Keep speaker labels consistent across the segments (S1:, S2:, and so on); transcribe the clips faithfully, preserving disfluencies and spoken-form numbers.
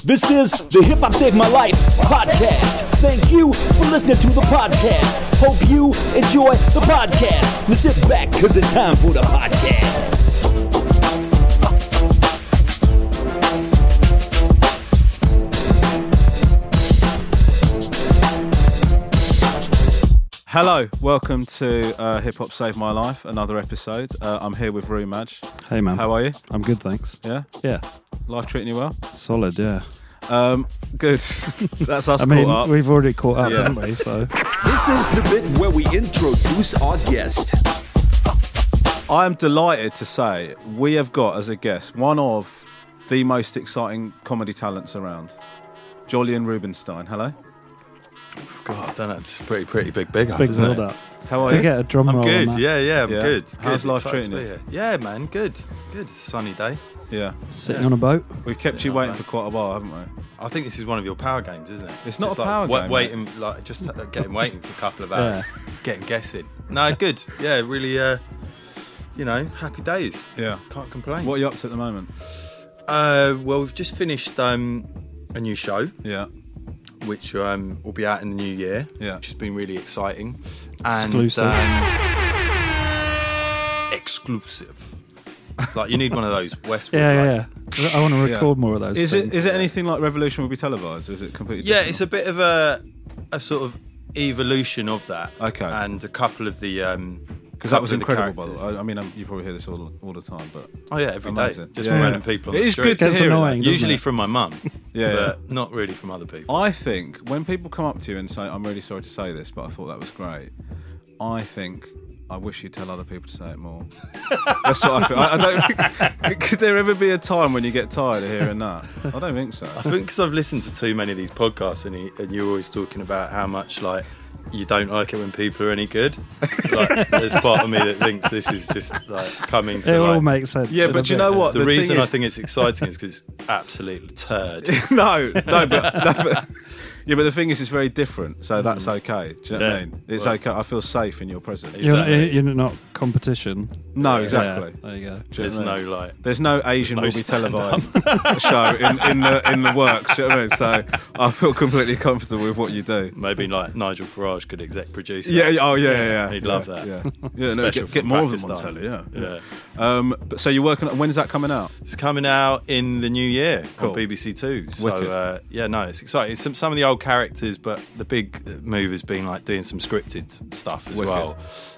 S1: This is the Hip Hop Saved My Life podcast. Thank you for listening to the podcast. Hope you enjoy the podcast. Now sit back, cause it's time for the podcast.
S2: Hello, welcome to uh, Hip Hop Saved My Life, another episode. Uh, I'm here with Roo Madge.
S3: Hey man.
S2: How are you?
S3: I'm good, thanks.
S2: Yeah?
S3: Yeah.
S2: Life treating you well?
S3: Solid, yeah.
S2: Um, good. That's us
S3: I mean,
S2: caught up.
S3: we've already caught up,
S2: Yeah.
S3: haven't we? So
S1: This is the bit where we introduce our guest.
S2: I am delighted to say we have got as a guest one of the most exciting comedy talents around. Jolyon Rubinstein. Hello.
S4: God, I don't know. It's a pretty, pretty big, big up,
S3: big
S4: isn't
S3: build
S4: it?
S3: up.
S2: How are
S3: We
S2: you?
S3: get a drum
S4: I'm
S3: roll. on
S4: good.
S3: that.
S4: Yeah, yeah, I'm
S2: Yeah.
S4: good.
S2: How's
S4: good.
S2: life
S4: Excited
S2: treating
S4: to be
S2: you?
S4: here. Yeah, man, good. Good. It's a sunny day.
S2: Yeah.
S3: Sitting
S4: Yeah.
S3: on a boat.
S2: We've kept
S4: Sitting
S2: you
S4: on
S2: waiting
S4: that.
S2: for quite a while, haven't we?
S4: I think this is one of your power games, isn't it?
S2: It's not
S4: Just
S2: a
S4: like
S2: power
S4: wa-
S2: game, mate.
S4: Waiting, like just uh, getting waiting for a couple of hours,
S3: Yeah.
S4: getting guessing. No, good. Yeah, really. Uh, you know, happy days.
S2: Yeah.
S4: Can't complain.
S2: What are you up to at the moment?
S4: Uh, well, we've just finished um, a new show,
S2: Yeah.
S4: which um, will be out in the new year.
S2: Yeah.
S4: Which has been really exciting. And,
S3: Exclusive.
S4: um, exclusive. It's like you need one of those Westwood.
S3: Yeah,
S4: like-
S3: yeah, yeah. I want to
S2: Yeah.
S3: record more of those.
S2: Is
S3: things.
S2: it is it anything like Revolution will be televised, or is it completely
S4: Yeah,
S2: different?
S4: it's a bit of a a sort of evolution of that.
S2: Okay.
S4: And a couple of the um
S2: Because that was
S4: couple of
S2: incredible, by the
S4: characters.
S2: way. I mean, um, you probably hear this all, all the time, but
S4: Oh yeah, every day.
S2: amazing.
S4: Just
S2: Yeah,
S4: from
S2: yeah.
S4: random people on
S2: It
S4: the
S2: is
S4: street.
S2: good to
S3: Gets
S2: hear.
S3: annoying.
S2: It.
S3: doesn't
S4: Usually
S3: it?
S4: from my mum,
S2: Yeah,
S4: but not really from other people.
S2: I think when people come up to you and say, "I'm really sorry to say this, but I thought that was great," I think I wish you'd tell other people to say it more. That's what I feel. I, I don't think, could there ever be a time when you get tired of hearing that? I don't think so.
S4: I think because I've listened to too many of these podcasts, and, he, and you're always talking about how much like you don't like it when people are any good. Like, there's part of me that thinks this is just like coming to
S3: It all
S4: like,
S3: makes sense.
S2: Yeah,
S3: in
S2: but
S3: a
S2: you
S3: bit.
S2: know what?
S4: the,
S2: The thing
S4: reason I
S2: is-
S4: think it's exciting is because it's absolute turd.
S2: no, no, but, no, but yeah, but the thing is, it's very different, so that's okay. Do you know what I
S4: Yeah.
S2: mean? It's
S4: Well-
S2: okay. I feel safe in your presence.
S4: Yeah.
S3: You're,
S4: Exactly.
S3: you're not competition.
S2: No,
S4: Yeah.
S2: exactly.
S3: Yeah, there you go.
S2: Do you know
S4: There's
S2: what I
S4: no
S2: mean?
S4: like.
S2: There's no Asian
S4: no
S2: will be
S4: stand-up.
S2: televised show in, in the in the works. Do you know what I mean? So I feel completely comfortable with what you do.
S4: Maybe like Nigel Farage could exec produce that.
S2: Yeah. yeah, Oh yeah. Yeah. yeah.
S4: He'd
S2: yeah,
S4: love that.
S2: Yeah. Yeah. No,
S4: Special
S2: get, get
S4: from
S2: more of them on
S4: Pakistan.
S2: telly. Yeah.
S4: Yeah.
S2: Um. But so you're working. When is that coming out?
S4: It's coming out in the new year
S2: Cool.
S4: on B B C Two. So
S2: Wicked.
S4: uh, yeah, no, it's exciting. It's some, some of the old characters, but the big move has been like doing some scripted stuff as
S2: Wicked.
S4: well.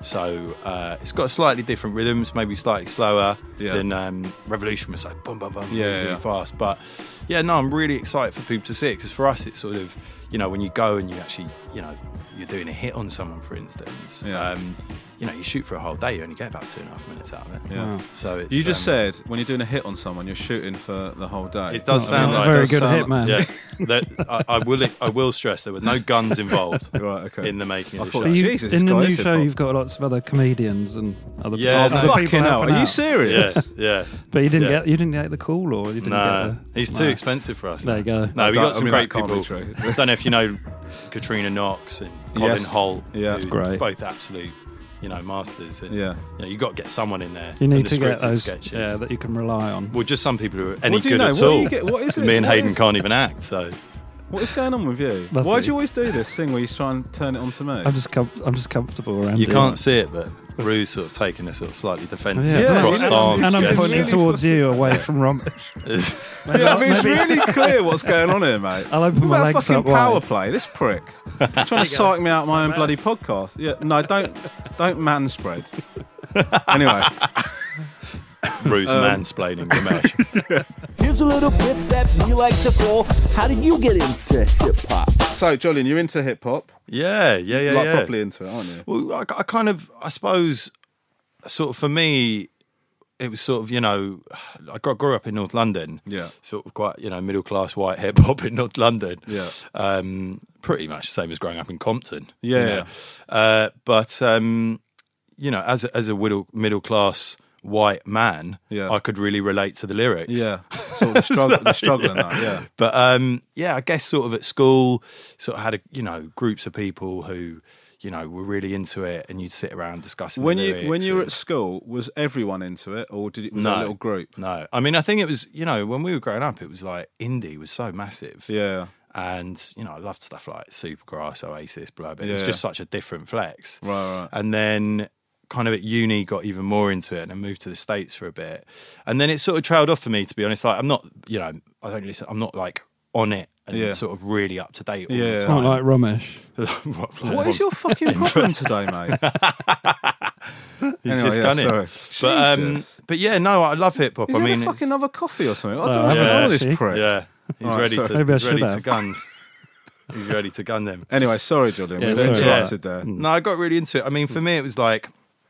S4: So uh, it's got slightly different rhythms, maybe slightly slower
S2: Yeah.
S4: than um, Revolution was like boom, boom, boom,
S2: Yeah,
S4: really, really
S2: yeah.
S4: fast. But yeah, no, I'm really excited for people to see it because for us, it's sort of you know when you go and you actually you know you're doing a hit on someone, for instance.
S2: Yeah.
S4: Um, you know, you shoot for a whole day, you only get about two and a half minutes out of it.
S2: Yeah.
S3: Wow.
S4: So it's,
S2: You just
S4: um,
S2: said when you're doing a hit on someone, you're shooting for the whole day.
S4: It does
S3: I mean,
S4: sound
S3: a
S4: like
S3: very
S2: does
S3: good
S2: sound
S3: hit, man.
S4: Yeah, that, I, I will. I will stress there were no guns involved
S2: Right. Okay.
S4: in the making
S2: I
S4: of the
S2: thought
S4: show.
S3: But you,
S2: Jesus, this
S3: in the
S2: guy
S3: new
S2: is
S3: show,
S2: hip-hop.
S3: you've got lots of other comedians and other,
S4: Yeah,
S3: other
S4: no.
S3: people
S2: Fucking hell.
S3: helping
S2: Are you
S3: out.
S2: serious?
S4: Yeah, yeah.
S3: But you didn't
S4: Yeah.
S3: get you didn't get the call, or you didn't
S4: No,
S3: get the,
S4: he's too
S3: no.
S4: expensive for us.
S3: There
S4: now.
S3: you go.
S4: No, we
S2: I
S4: got some
S2: mean,
S4: great
S2: that can't be
S4: people.
S2: true.
S4: I don't know if you know Katrina Knox and Colin
S2: Yes.
S4: Holt.
S2: Yeah.
S4: who
S3: Great.
S4: Both absolute, you know, masters. And,
S2: Yeah.
S4: You know, you got to get someone in there.
S3: You
S4: and
S3: need
S4: the
S3: to get
S4: scripted
S3: those,
S4: sketches.
S3: yeah, that you can rely on.
S4: Well, just some people who are any
S2: What do you
S4: good
S2: know?
S4: at
S2: What do
S4: all.
S2: you get- what is it?
S4: Me and
S2: What
S4: Hayden
S2: is-
S4: can't even act. So
S2: What is going on with you?
S3: Lovely.
S2: Why do you always do this thing where you try and turn it onto me?
S3: I'm just com- I'm just comfortable around
S4: you
S3: you.
S4: can't see it, but Rue's sort of taking a sort of slightly defensive,
S3: Yeah,
S2: Yeah,
S4: crossed
S2: and-
S4: arms
S3: and I'm
S4: gesture.
S3: pointing
S2: really
S3: towards you away from Rom.
S2: yeah, I mean, it's really clear what's going on here, mate.
S3: I'll open
S2: What
S3: my
S2: about
S3: legs
S2: fucking
S3: up wide.
S2: power play. This prick trying to psych me out my own bloody podcast. Yeah, no, don't don't manspread. Anyway,
S4: Rue's
S2: Um,
S4: mansplaining Ramesh.
S1: Here's a little bit that we like to call, how did you get into hip hop?
S2: so Jolyon, you're into hip hop,
S4: Yeah, yeah, yeah,
S2: like
S4: yeah.
S2: properly into it, aren't you?
S4: Well, I, I kind of, I suppose, sort of for me, it was sort of, you know, I grew, grew up in North London.
S2: Yeah.
S4: Sort of quite, you know, middle class white hip hop in North London.
S2: Yeah.
S4: Um, pretty much the same as growing up in Compton.
S2: Yeah,
S4: you know.
S2: yeah.
S4: Uh, but um, you know, as a, as a middle middle class white man,
S2: Yeah.
S4: I could really relate to the lyrics.
S2: Yeah, sort of the struggle, the struggle in that. Yeah,
S4: But um, yeah, I guess sort of at school, sort of had a, you know groups of people who, you know, were really into it, and you'd sit around discussing
S2: When
S4: the
S2: you
S4: lyrics
S2: when you were
S4: and-
S2: at school, was everyone into it, or did it was it
S4: No.
S2: a little group?
S4: No, I mean, I think it was, you know, when we were growing up, it was like indie was so massive.
S2: Yeah,
S4: And, you know, I loved stuff like Supergrass, Oasis, blah, blah. It was
S2: Yeah.
S4: just such a different flex.
S2: right, right.
S4: And then kind of at uni got even more into it and then moved to the States for a bit. And then it sort of trailed off for me, to be honest. Like, I'm not, you know, I don't listen, I'm not like on it and
S2: Yeah.
S4: sort of really up to date all
S2: Yeah.
S4: the
S3: It's
S4: time.
S3: not like Ramesh.
S2: What is your fucking problem today, mate?
S4: He's
S2: Anyway,
S4: just
S2: yeah,
S4: gunning.
S2: sorry.
S4: But, um,
S2: Jesus.
S4: but yeah, no, I love hip hop.
S2: Is
S4: I
S2: there
S4: mean,
S2: a
S4: it's-
S2: fucking another coffee or something? I
S3: Oh,
S2: don't know
S4: yeah,
S2: all this
S3: actually.
S2: prick.
S4: yeah, he's
S2: All right,
S4: ready
S2: sorry.
S4: to,
S3: Maybe I
S4: he's ready
S3: should
S4: to
S3: have.
S4: guns. He's ready to gun them.
S2: Anyway, sorry, Julian.
S3: Yeah,
S2: we were
S3: sorry.
S2: interrupted there.
S4: No, I got really into it. I mean, for me, it was like,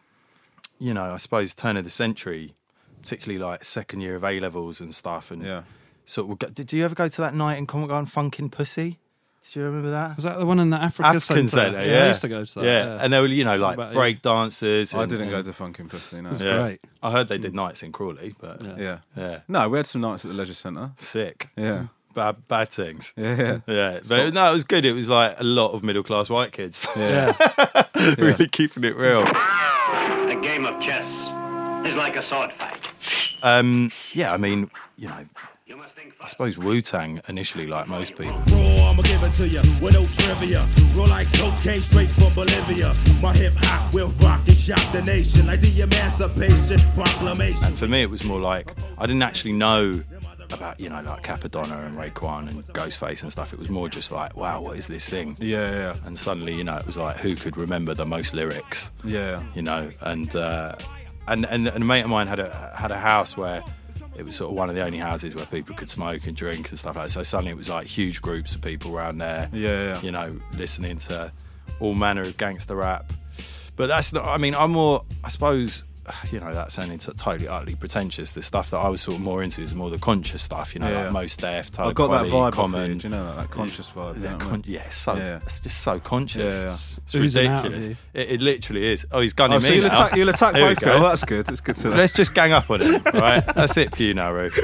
S4: you know, I suppose turn of the century, particularly like second year of A levels and stuff. And
S2: Yeah.
S4: sort of, go- did you ever go to that night in Covent Garden, Funkin' Pussy? Did you remember that?
S3: Was that the one in the Africa
S4: African
S3: Centre?
S4: Centre, yeah.
S3: I used to go to that.
S4: yeah.
S3: Yeah,
S4: and there were, you know, like
S3: But, yeah.
S4: break dancers.
S2: I
S4: and-
S2: didn't go
S4: and-
S2: to Funkin' Pussy, no.
S3: It's
S4: Yeah.
S3: great.
S4: I heard they did nights in Crawley, but yeah,
S3: Yeah.
S2: Yeah. No, we had some nights at the Leisure Centre.
S4: sick.
S2: Yeah.
S4: Bad, bad things.
S2: Yeah, yeah.
S4: Yeah, but no, it was good. It was like a lot of middle class white kids,
S2: Yeah.
S4: really keeping it real.
S5: A game of chess is like a sword fight.
S4: Um, yeah, I mean, you know,
S5: You must think
S4: I
S5: fast.
S4: suppose Wu-Tang initially, like most people.
S6: Raw, I'ma give it to you with no trivia. Roll like cocaine straight from Bolivia. My hip hop will rock and shock the nation like the Emancipation Proclamation.
S4: And for me, it was more like I didn't actually know about, you know, like Capadonna and Raekwon and Ghostface and stuff. It was more just like, wow, what is this thing?
S2: Yeah, yeah.
S4: And suddenly, you know, it was like, who could remember the most lyrics?
S2: Yeah.
S4: You know, and uh, and, and and a mate of mine had a had a house where it was sort of one of the only houses where people could smoke and drink and stuff like that. So suddenly it was like huge groups of people around there.
S2: Yeah, yeah.
S4: You know, listening to all manner of gangster rap. But that's not. I mean, I'm more. I suppose. You know, that sounding t- totally utterly pretentious. The stuff that I was sort of more into is more the conscious stuff. You know,
S2: Yeah.
S4: like Mos Def, Talib
S2: I got that
S4: Kweli,
S2: vibe off
S4: Common.
S2: you, do you know that, that conscious vibe? you
S4: Yeah,
S2: know what I
S4: con-
S2: mean?
S4: yeah, so
S2: Yeah.
S4: it's just so conscious.
S2: Yeah, yeah.
S4: It's, it's
S3: Oozing out of
S4: ridiculous.
S3: you.
S4: It, it literally is. Oh, he's gunning
S2: Oh, so
S4: me
S2: you'll
S4: now.
S2: attack, you'll attack
S4: There we
S2: both
S4: go.
S2: of them. That's good. It's good to
S4: Let's just gang up on him, right? That's it for you now, Ru.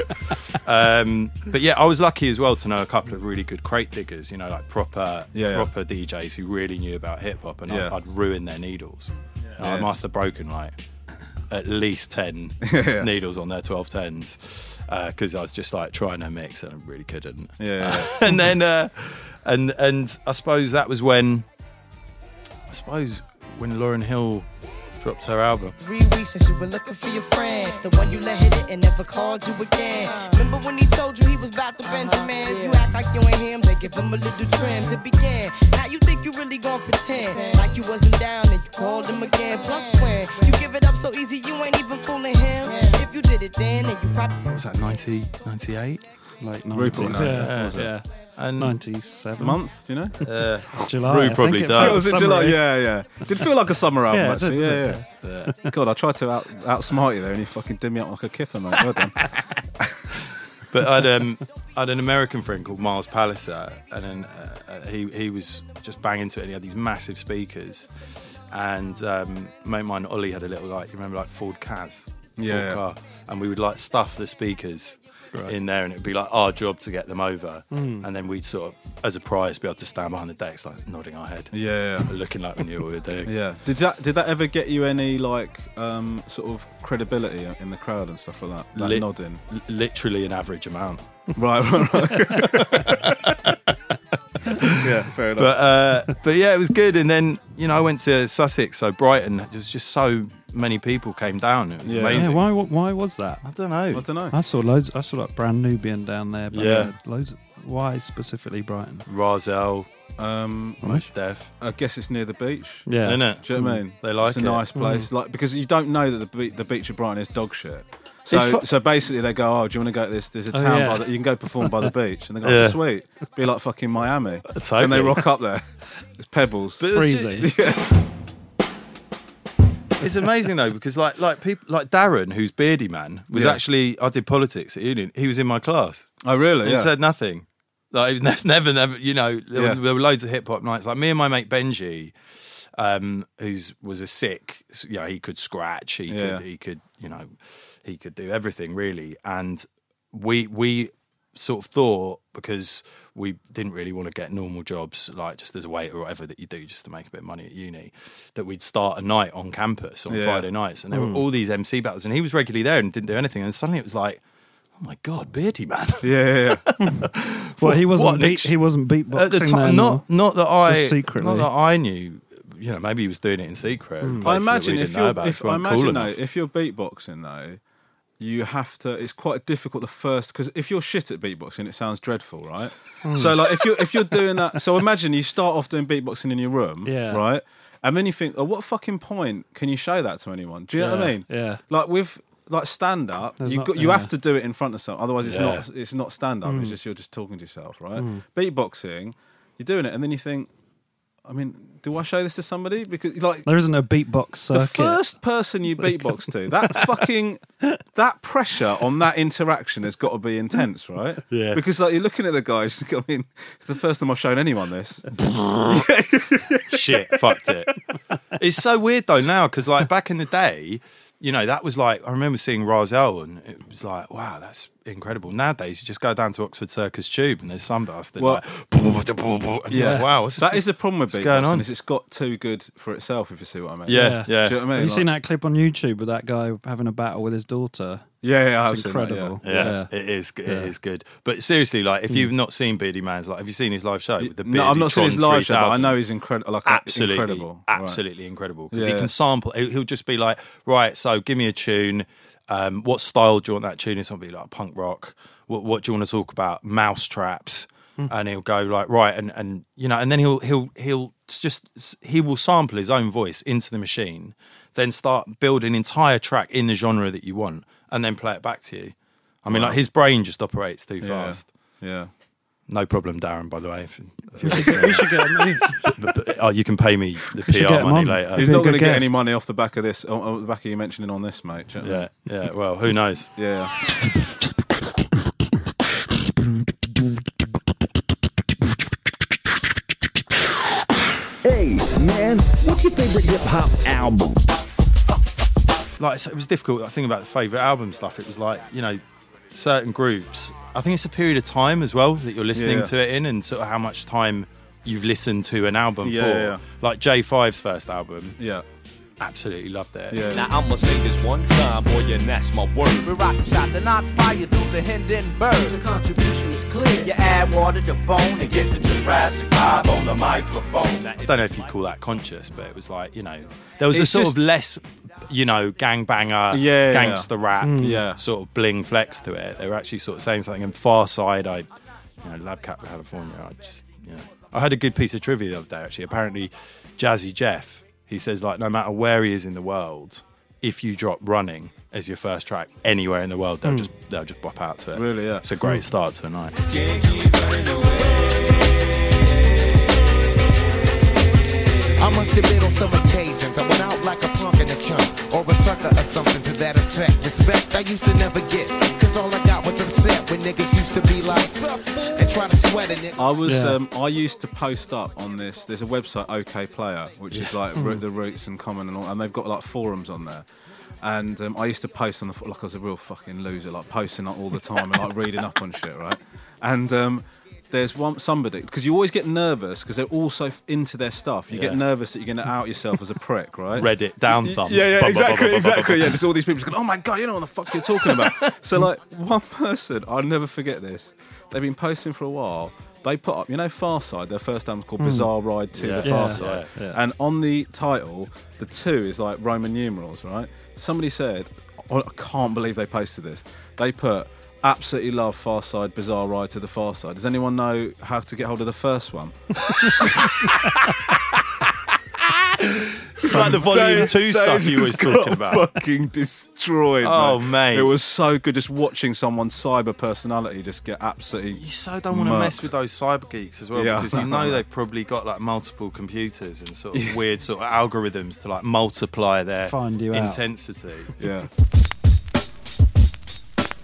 S4: Um, but yeah, I was lucky as well to know a couple of really good crate diggers, you know, like proper
S2: Yeah, yeah.
S4: proper D Js who really knew about hip hop, and
S2: Yeah.
S4: I'd, I'd ruin their needles. And I
S2: Yeah.
S4: must have broken like at least ten
S2: Yeah.
S4: needles on their twelve tens because I was just like trying to mix and I really couldn't.
S2: Yeah, yeah.
S4: and then uh, and and I suppose that was when I suppose when Lauryn Hill dropped her album.
S7: Three weeks since you were looking for your friend, the one you let hit it and never called you again. Remember when he told you he was about to Benjamins? You act like you ain't him, they give him a little trim to begin. Now you think you really gon' pretend like you wasn't down and you called him again. Plus when you give it up so easy, you ain't even fooling him. If you did it then, then you probably
S4: What was that, ninety, ninety-eight?
S3: Late
S2: Rupert,
S3: nineties.
S2: no,
S3: Yeah,
S2: was it?
S3: yeah.
S4: And
S3: ninety-seven.
S2: Month, you know?
S4: uh,
S3: July.
S4: Rue
S3: I think
S4: probably
S3: it
S4: does.
S3: felt
S2: Was it
S3: summery.
S2: July? Yeah, yeah. Did feel like a summer album,
S3: Yeah, it
S2: actually.
S3: did,
S2: Yeah,
S3: did
S2: yeah. God, I tried to out outsmart you there, and you fucking did me up like a kipper, mate. Well done.
S4: But I'd um, I'd an American friend called Miles Palliser, and then uh, uh, he he was just banging to it. And he had these massive speakers, and um, mate of mine Ollie had a little like you remember like Ford Kaz,
S2: Yeah,
S4: Ford
S2: yeah.
S4: car, and we would like stuff the speakers in there, and it'd be like our job to get them over,
S2: Hmm.
S4: and then we'd sort of as a prize be able to stand behind the decks like nodding our head,
S2: Yeah, yeah.
S4: looking like we knew what we were doing.
S2: Yeah. Did that did that ever get you any like um, sort of credibility in the crowd and stuff like that? Like
S4: Lit-
S2: nodding.
S4: L- literally an average amount.
S2: Right, right, right. Yeah, fair enough.
S4: But uh, but yeah, it was good. And then you know I went to Sussex, so Brighton. There was just so many people came down. It was
S2: Yeah.
S3: Yeah,
S4: amazing.
S3: why? Why was that?
S4: I don't know.
S2: I don't know.
S3: I saw loads. I saw like Brand Nubian down there. But
S4: Yeah.
S3: loads. Of, why specifically Brighton?
S4: Razel,
S2: Um,
S4: Mos Def,
S2: I guess it's near the beach.
S3: Yeah.
S4: isn't it?
S2: Do you know what I mean?
S4: They like
S2: it's a
S4: it.
S2: nice place, like because you don't know that the be- the beach of Brighton is dog shit. So,
S4: It's fu-
S2: so basically they go, oh, do you want to go to this? There's a
S3: Oh,
S2: town
S3: yeah.
S2: by the, you can go perform by the beach, and they go,
S4: Yeah.
S2: oh, sweet, be like fucking Miami,
S4: Totally.
S2: and they rock up there. It's pebbles.
S4: But it's,
S3: Freezing.
S4: ju- it's amazing though because like like people like Darren, who's Beardy Man, was
S2: Yeah.
S4: actually I did politics at Union. He was in my class.
S2: Oh, really?
S4: He
S2: Yeah.
S4: said nothing. Like he never, never, never. You know, there, was,
S2: Yeah.
S4: there were loads of hip hop nights. Like me and my mate Benji, um, who's was a sick. You know, he could scratch. He
S2: Yeah.
S4: could. He could. You know, he could do everything really. And we we sort of thought, because we didn't really want to get normal jobs, like just as a waiter or whatever that you do just to make a bit of money at uni, that we'd start a night on campus on
S2: Yeah.
S4: Friday nights. And there
S3: Mm.
S4: were all these M C battles, and he was regularly there and didn't do anything. And suddenly it was like, oh my God, Beardy Man.
S2: Yeah, yeah, yeah.
S3: Well, he wasn't.
S4: What,
S3: beat,
S4: Nick-
S3: he wasn't beatboxing
S4: At the time,
S3: then,
S4: not
S3: or-
S4: not that I
S3: Just secretly.
S4: not that I knew. You know, maybe he was doing it in secret. in
S2: I
S4: places that
S2: imagine
S4: we
S2: if
S4: didn't know
S2: you're,
S4: about,
S2: if
S4: we
S2: I
S4: weren't cool
S2: imagine though,
S4: enough.
S2: if you're beatboxing though, you have to. It's quite difficult the first, because if you're shit at beatboxing, it sounds dreadful, right? So like if you're if you're doing that, so imagine you start off doing beatboxing in your room,
S3: Yeah.
S2: right? And then you think, oh, what fucking point can you show that to anyone? Do you know what I
S3: Yeah,
S2: mean?
S3: yeah.
S2: Like with like stand up,
S3: There's
S2: you
S3: not-
S2: got, you
S3: yeah.
S2: have to do it in front of someone. Otherwise, it's
S4: Yeah.
S2: not it's not stand up.
S3: Mm.
S2: It's just you're just talking to yourself, right? Beatboxing, you're doing it, and then you think, I mean, do I show this to somebody? Because like
S3: There isn't a beatbox
S2: the
S3: circuit.
S2: first person you beatbox to, that fucking that pressure on that interaction has got to be intense, right?
S4: Yeah.
S2: Because like you're looking at the guys, I mean, it's the first time I've shown anyone this.
S4: Shit, fucked it. It's so weird though now, because like back in the day, you know, that was like, I remember seeing Razel and it was like, wow, that's incredible. Nowadays, you just go down to Oxford Circus Tube and there's some bastard
S2: Well-
S4: like, and you're like, wow, what's
S2: that is the problem with
S4: what's going
S2: beatboxing.
S4: on?
S2: Is it's got too good for itself, if you see what I mean.
S4: Yeah, yeah.
S2: Do you know what I mean?
S3: Have you
S2: Like-
S3: seen that clip on YouTube with that guy having a battle with his daughter?
S2: Yeah, yeah, I've
S3: It's
S2: seen that,
S3: incredible.
S2: yeah.
S4: Yeah,
S3: Yeah.
S4: it is. It
S3: Yeah.
S4: is good. But seriously, like, if you've not seen Beardy Man's, like, have you seen his live show with the Beardy
S2: No, I've not seen his
S4: Tron
S2: live show, but I
S4: three thousand?
S2: know he's incredible. Like
S4: absolutely,
S2: incredible, Right.
S4: absolutely incredible. Because
S2: Yeah.
S4: he can sample. He'll he'll just be like, right, so give me a tune. Um, what style do you want that tune? It's going to be like punk rock. What, what do you want to talk about? Mouse traps. And he'll go like, right, and, and you know, and then he'll he'll he'll just he will sample his own voice into the machine, then start build an entire track in the genre that you want, and then play it back to you. I mean,
S2: Wow.
S4: like his brain just operates too
S2: Yeah.
S4: fast.
S2: Yeah.
S4: No problem, Darren. By the way, if, if you're
S3: We
S4: listening.
S3: should get him.
S4: but, but, oh, you can pay me the
S3: should
S4: P
S3: get
S4: R
S3: him
S4: money
S3: on.
S4: later.
S2: He's
S3: Be a
S2: not going to
S3: good
S2: get any
S3: guest.
S2: money off the back of this, on on the back of you mentioning on this, mate. Do you know what I
S4: Yeah, yeah. Well, who knows?
S2: mean? Yeah.
S1: Hey, man, what's your favorite hip hop album?
S4: Like, so it was difficult. I think about the favorite album stuff. It was like, you know, certain groups. I think it's a period of time as well that you're listening
S2: Yeah.
S4: to it in, and sort of how much time you've listened to an album
S2: Yeah,
S4: for.
S2: yeah, yeah.
S4: Like J five's first album,
S2: Yeah.
S4: absolutely loved it.
S2: Yeah.
S8: Now I'ma say this one time, boy, and that's my word.
S9: We rock the shot to knock fire through the Hindenburg.
S8: The contribution is clear.
S9: You add water to bone and get the
S8: Jurassic vibe on the microphone.
S4: I don't know if you call that conscious, but it was like, you know, there was
S2: It's
S4: a sort
S2: just-
S4: of less, you know, gangbanger,
S2: Yeah,
S4: gangster rap,
S2: Yeah.
S4: sort of bling flex to it. They were actually sort of saying something. And Far Side, I, you know, Lab Cat California, I just, you know. I heard a good piece of trivia the other day, actually. Apparently, Jazzy Jeff, he says, like, no matter where he is in the world, if you drop Running as your first track anywhere in the world, they'll just they'll just bop out to it.
S2: Really, yeah.
S4: It's a great start to a night.
S9: I must admit on some occasions I went out like a punk in a chunk or a sucker or something to that effect. Respect I used to never get, cause all I got was upset when niggas used to be like, and try to sweat in it.
S2: I was.
S3: Yeah.
S2: Um, I used to post up on this. There's a website, OK Player, which is like Ro- the Roots and Common and all, and they've got like forums on there. And um, I used to post on the like I was a real fucking loser, like posting up all the time and like reading up on shit, right? And um, there's one somebody because you always get nervous because they're all so into their stuff. You
S4: Yeah.
S2: get nervous that you're going to out yourself as a prick, right?
S4: Reddit, down thumbs.
S2: Yeah, yeah,
S4: Bum, bum, bum,
S2: exactly,
S4: bum, bum,
S2: exactly.
S4: bum.
S2: Yeah, just all these people just going, oh my God, you know what the fuck you're talking about. So, like, one person, I'll never forget this, they've been posting for a while, they put up, you know, Far Side, their first album's called Bizarre Ride to
S4: Yeah.
S2: the Far
S3: Yeah,
S2: Side.
S3: yeah, yeah.
S2: And on the title, the two is like Roman numerals, right? Somebody said, oh, I can't believe they posted this. They put, absolutely love Far Side, Bizarre Ride to the Far Side. Does anyone know how to get hold of the first one?
S4: It's like the volume
S2: Dave-
S4: two
S2: Dave
S4: stuff you was
S2: just got
S4: talking about.
S2: Fucking destroyed.
S4: Oh,
S2: mate.
S4: mate.
S2: It was so good just watching someone's cyber personality just get absolutely.
S4: You so don't want to mess
S2: mucked.
S4: with those cyber geeks as well,
S2: Yeah.
S4: because you know they've probably got like multiple computers and sort of weird sort of algorithms to like multiply their
S3: Find you out.
S4: intensity.
S2: Yeah.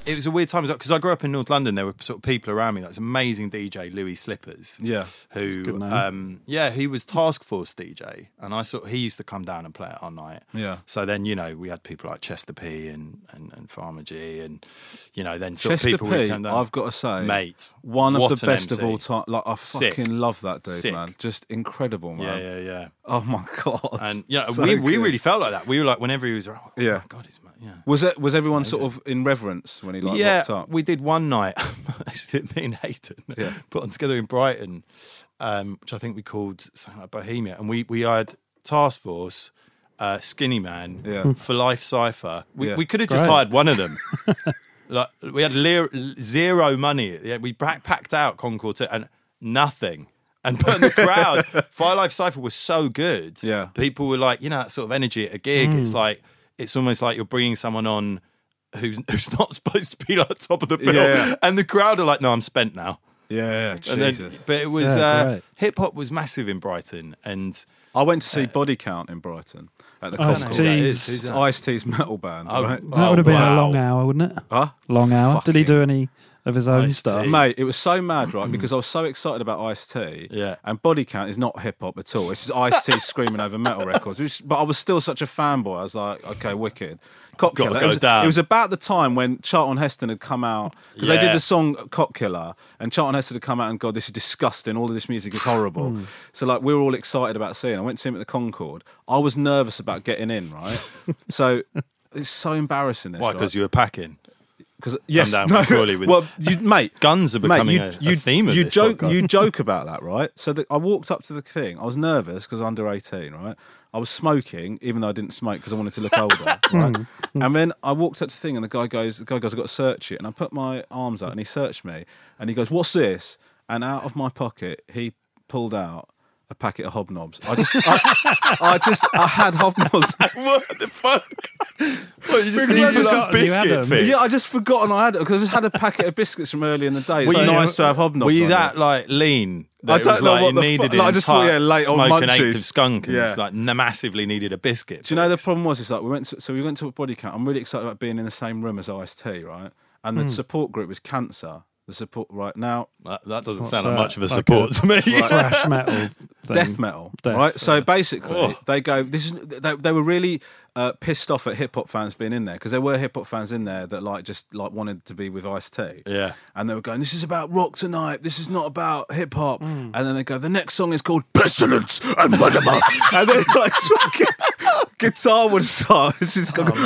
S4: it was a weird time because I grew up in North London. There were sort of people around me, like this amazing D J Louis Slippers.
S2: Yeah,
S4: who, um, yeah, he was Task Force D J, and I sort he used to come down and play it all night.
S2: Yeah.
S4: So then you know we had people like Chester P and and, and Farmer G, and you know then sort
S2: Chester
S4: of people
S2: P,
S4: would come down.
S2: I've got to say,
S4: mate,
S2: one of
S4: what
S2: the
S4: an
S2: best
S4: M C.
S2: of all time. Like I
S4: Sick.
S2: fucking love that dude,
S4: Sick.
S2: man. Just incredible, man.
S4: Yeah, yeah, yeah.
S2: Oh my god.
S4: And yeah,
S2: So
S4: we, we
S2: good.
S4: really felt like that. We were like, whenever he was around, oh
S2: Yeah.
S4: my god, he's yeah.
S2: Was it? Was everyone sort of in reverence when he like
S4: yeah,
S2: rocked up?
S4: we did one night. Actually, me and Hayden
S2: Yeah.
S4: put on together in Brighton, um, which I think we called something like Bohemia, and we we had Task Force, uh, Skinny Man,
S2: Yeah.
S4: For Life Cypher. We,
S2: Yeah.
S4: we could have just
S3: Great.
S4: hired one of them. Like we had le- zero money. Yeah, we back- packed out Concord to, and nothing. And put in the crowd, Fire Life Cypher was so good.
S2: Yeah.
S4: People were like, you know, that sort of energy at a gig. It's like, it's almost like you're bringing someone on who's who's not supposed to be like top of the bill.
S2: Yeah.
S4: And the crowd are like, no, I'm spent now.
S2: Yeah,
S4: And then,
S2: Jesus.
S4: but it was,
S3: Yeah,
S4: uh,
S3: great.
S4: hip hop was massive in Brighton. And
S2: I went to see Body Count in Brighton at the
S3: Ice
S2: Concord.
S4: who that
S3: T's.
S4: is. Who's
S2: It's
S4: that?
S2: Ice-T's metal band,
S4: Oh,
S2: right?
S3: That would have been
S4: wow.
S3: a long hour, wouldn't it?
S2: Huh?
S3: Long hour. Did he
S2: Fucking-
S3: do any of his own
S4: Ice-T.
S3: stuff?
S2: Mate, it was so mad, right? Because I was so excited about Ice-T.
S4: Yeah.
S2: And Body Count is not hip hop at all. It's just Ice-T screaming over metal records. Which, but I was still such a fanboy. I was like, okay, wicked. Cop
S4: Gotta
S2: Killer.
S4: go
S2: it, was,
S4: down.
S2: it was about the time when Charlton Heston had come out because they
S4: Yeah.
S2: did the song Cop Killer, and Charlton Heston had come out and God, this is disgusting. All of this music is horrible. So like we were all excited about seeing. I went to see him at the Concord. I was nervous about getting in, right? So it's so embarrassing. This,
S4: why?
S2: right?
S4: Because you were packing.
S2: Because yes,
S4: down from Crawley with-
S2: well, you, mate,
S4: Guns are becoming
S2: mate,
S4: a- a theme of
S2: you
S4: this
S2: joke,
S4: podcast.
S2: you joke about that, right? So the, I walked up to the thing. I was nervous because under eighteen, right? I was smoking, even though I didn't smoke because I wanted to look older, right? And then I walked up to the thing, and the guy goes, "The guy goes, I've got to search it." And I put my arms out, and he searched me, and he goes, "What's this?" And out of my pocket, he pulled out a packet of Hobnobs. I just, I, I just, I had Hobnobs.
S4: What the fuck? What, you just
S3: Because
S4: need
S3: I
S4: your
S3: just
S4: little
S3: forgotten you had
S4: biscuit
S3: them.
S4: fix?
S2: Yeah, I just forgotten I had it because I just had a packet of biscuits from early in the day. It's
S4: Were
S2: like
S4: you-
S2: nice to have Hobnobs.
S4: Were you
S2: on
S4: that
S2: it.
S4: like lean? That
S2: I
S4: it
S2: don't
S4: was
S2: know
S4: like
S2: what
S4: it
S2: the
S4: needed
S2: fu-
S4: an
S2: like, I just thought,
S4: entire
S2: yeah, late old
S4: smoke an eighth
S2: munchies.
S4: of skunk and
S2: Yeah.
S4: it's like massively needed a biscuit.
S2: Do you know the
S4: fix.
S2: problem was? Is like we went to, so we went to a Body Count. I'm really excited about being in the same room as Ice-T, right? And the support group was Cancer. The support right now,
S4: That, that doesn't
S3: What's
S4: sound like
S3: that?
S4: much of a
S3: Like
S4: support
S3: a-
S4: to me.
S3: Thrash metal. Thing.
S2: death metal,
S3: Death,
S2: right? So
S3: yeah.
S2: basically,
S4: Oh.
S2: they go. This is they, they were really uh, pissed off at hip hop fans being in there because there were hip hop fans in there that like just like wanted to be with Ice-T.
S4: Yeah.
S2: And they were going, "This is about rock tonight. This is not about hip hop."
S3: Hmm.
S2: And then they go, "The next song is called Pestilence and Mudama." And then like fucking guitar would start. This is going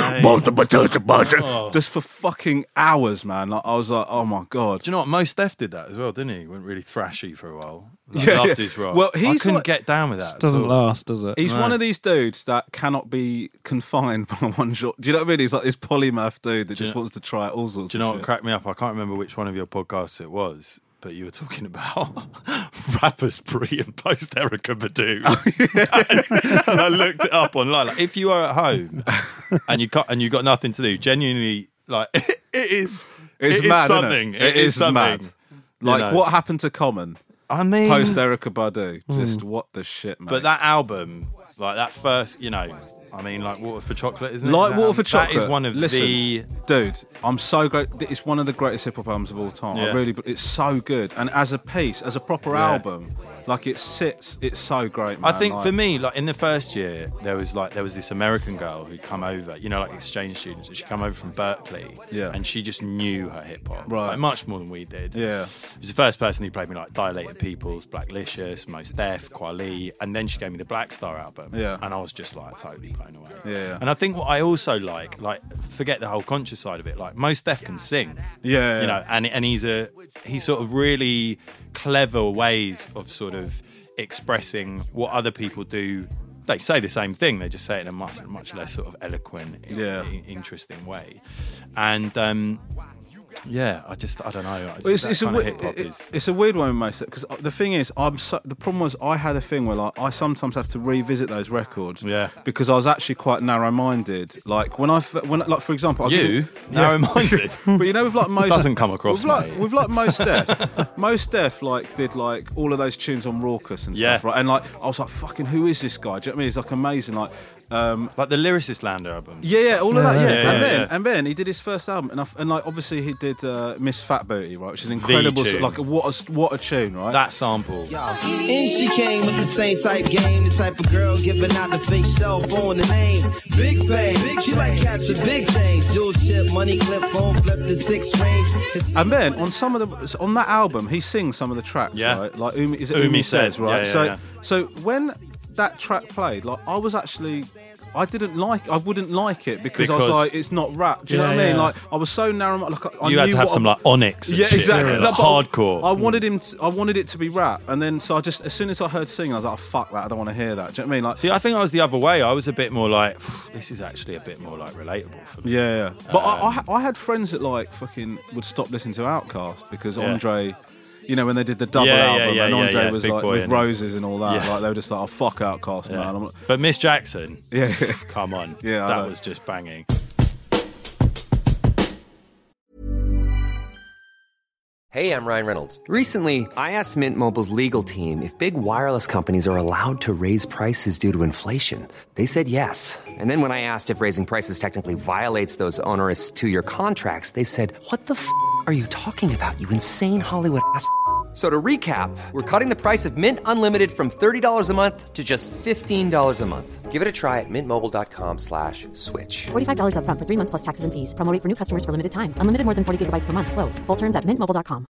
S4: Oh.
S2: just for fucking hours, man. Like I was like, "Oh my god."
S4: Do you know what? Most Def did that as well, didn't he? Went really thrashy for a while. I
S2: Yeah,
S4: loved
S2: yeah.
S4: his rock.
S2: Well,
S4: I
S2: he's
S4: couldn't
S2: like-
S4: get down with that. at
S3: Doesn't
S4: all.
S3: last, does it?
S2: He's
S4: No.
S2: one of these dudes that cannot be confined by one genre. Do you know what I mean? He's like this polymath dude that
S4: Do you
S2: just
S4: know-
S2: wants to try all sorts
S4: Do you know
S2: of
S4: what
S2: shit.
S4: cracked me up? I can't remember which one of your podcasts it was, but you were talking about rappers pre and post Erykah Badu. and, and I looked it up online. Like, if you are at home and you got and you got nothing to do, genuinely, like it is,
S2: It's
S4: it is
S2: mad, isn't
S4: something.
S2: it?
S4: It is something.
S2: mad. Like,
S4: know.
S2: what happened to Common
S4: I mean,
S2: post Erykah Badu? Just what the shit, man.
S4: but that album, like that first, you know, I mean, like Water for Chocolate, isn't it?
S2: Like
S4: That
S2: Water for
S4: album-
S2: Chocolate.
S4: That is one of
S2: Listen,
S4: the.
S2: dude, I'm so great. It's one of the greatest hip hop albums of all time. I
S4: Yeah.
S2: really, it's so good. And as a piece, as a proper
S4: Yeah.
S2: album, like it sits, it's so great.
S4: I
S2: Man.
S4: think
S2: like,
S4: for me, like in the first year, there was like there was this American girl who'd come over, you know, like exchange students. She'd come over from Berkeley,
S2: Yeah.
S4: and she just knew her hip hop,
S2: Right.
S4: like, much more than we did.
S2: Yeah.
S4: She was the first person who played me like Dilated Peoples, Blacklicious, Mos Def, Kweli, and then she gave me the Black Star album,
S2: Yeah.
S4: and I was just like totally blown away.
S2: Yeah, yeah.
S4: And I think what I also like, like forget the whole conscious side of it, like Mos Def can sing.
S2: Yeah,
S4: You
S2: yeah.
S4: know, and and he's a he's sort of really clever ways of sort of expressing what other people do. They say the same thing, they just say it in a much much less sort of eloquent,
S2: Yeah.
S4: i- interesting way. And um, yeah, I just I don't know. It's,
S2: Well, it's,
S4: that
S2: it's a
S4: kind of
S2: weird,
S4: hip-hop
S2: it-
S4: is-
S2: it's a weird one with most because the thing is, I'm so, the problem was I had a thing where like I sometimes have to revisit those records,
S4: Yeah.
S2: because I was actually quite narrow-minded. Like when I f- when like for example, I'll give
S4: you narrow-minded.
S2: but you know with like most
S4: Doesn't come across,
S2: with like,
S4: mate.
S2: with like Mos Def, Mos Def like did like all of those tunes on Raucous and stuff,
S4: Yeah.
S2: right? And like I was like, fucking, who is this guy? Do you know what I mean? He's like amazing, like. Um,
S4: like the Lyricist Land albums.
S2: Yeah, yeah, all of that. Yeah,
S4: Yeah,
S2: and
S4: yeah,
S2: then
S4: yeah.
S2: and then he did his first album, and, I, and like obviously he did uh, Miss Fat Booty, right, which is an incredible,
S4: tune.
S2: like what a what a tune, right?
S4: That sample.
S10: And she came with the same type game, the type of girl giving out the fake cell phone, the name Big Fame. She like catching big things, jewel chip, money clip, phone flip, the six range.
S2: And then on some of the on that album, he sings some of the tracks,
S4: Yeah.
S2: right? Like Umi, is it
S4: Umi
S2: Umi,
S4: Says,
S2: says, right?
S4: yeah, yeah,
S2: so
S4: yeah.
S2: so when that track played, like I was actually. I didn't like. I wouldn't like it because, I was
S4: Because-
S2: like, it's not rap. Do you know
S3: Yeah,
S2: what I mean?
S3: yeah.
S2: Like, I was so narrow. Like, I
S4: You
S2: knew
S4: had to have
S2: what
S4: some
S2: I,
S4: like Onyx. And
S2: yeah,
S4: shit,
S2: exactly.
S4: yeah,
S2: No,
S4: like
S2: but I-
S4: hardcore.
S2: I wanted him. To, I wanted it to be rap, and then so I just as soon as I heard singing, I was like, oh, fuck that. I don't want to hear that. Do you know what I mean? Like,
S4: See, I think I was the other way. I was a bit more like, this is actually a bit more like relatable for me.
S2: yeah, yeah. But I,
S4: Um,
S2: I, I had friends that like fucking would stop listening to Outkast because
S4: Yeah.
S2: Andre. You know, when they did the double
S4: Yeah, yeah,
S2: album
S4: yeah,
S2: and
S4: yeah,
S2: Andre
S4: yeah,
S2: was
S4: Big
S2: like
S4: Boy
S2: with
S4: and-
S2: roses and all that,
S4: Yeah.
S2: like they were just like, "Oh fuck Outkast,
S4: Yeah.
S2: man." I'm like,
S4: But Miss Jackson,
S2: yeah,
S4: come on.
S2: Yeah, I
S4: that
S2: know.
S4: was just banging.
S11: Hey, I'm Ryan Reynolds. Recently, I asked Mint Mobile's legal team if big wireless companies are allowed to raise prices due to inflation. They said yes. And then when I asked if raising prices technically violates those onerous two-year contracts, they said, "What the f*** are you talking about, you insane Hollywood ass?" So to recap, we're cutting the price of Mint Unlimited from thirty dollars a month to just fifteen dollars a month. Give it a try at mintmobile.com slash switch.
S12: forty-five dollars up front for three months plus taxes and fees. Promo rate for new customers for limited time. Unlimited more than forty gigabytes per month. Slows full terms at mint mobile dot com.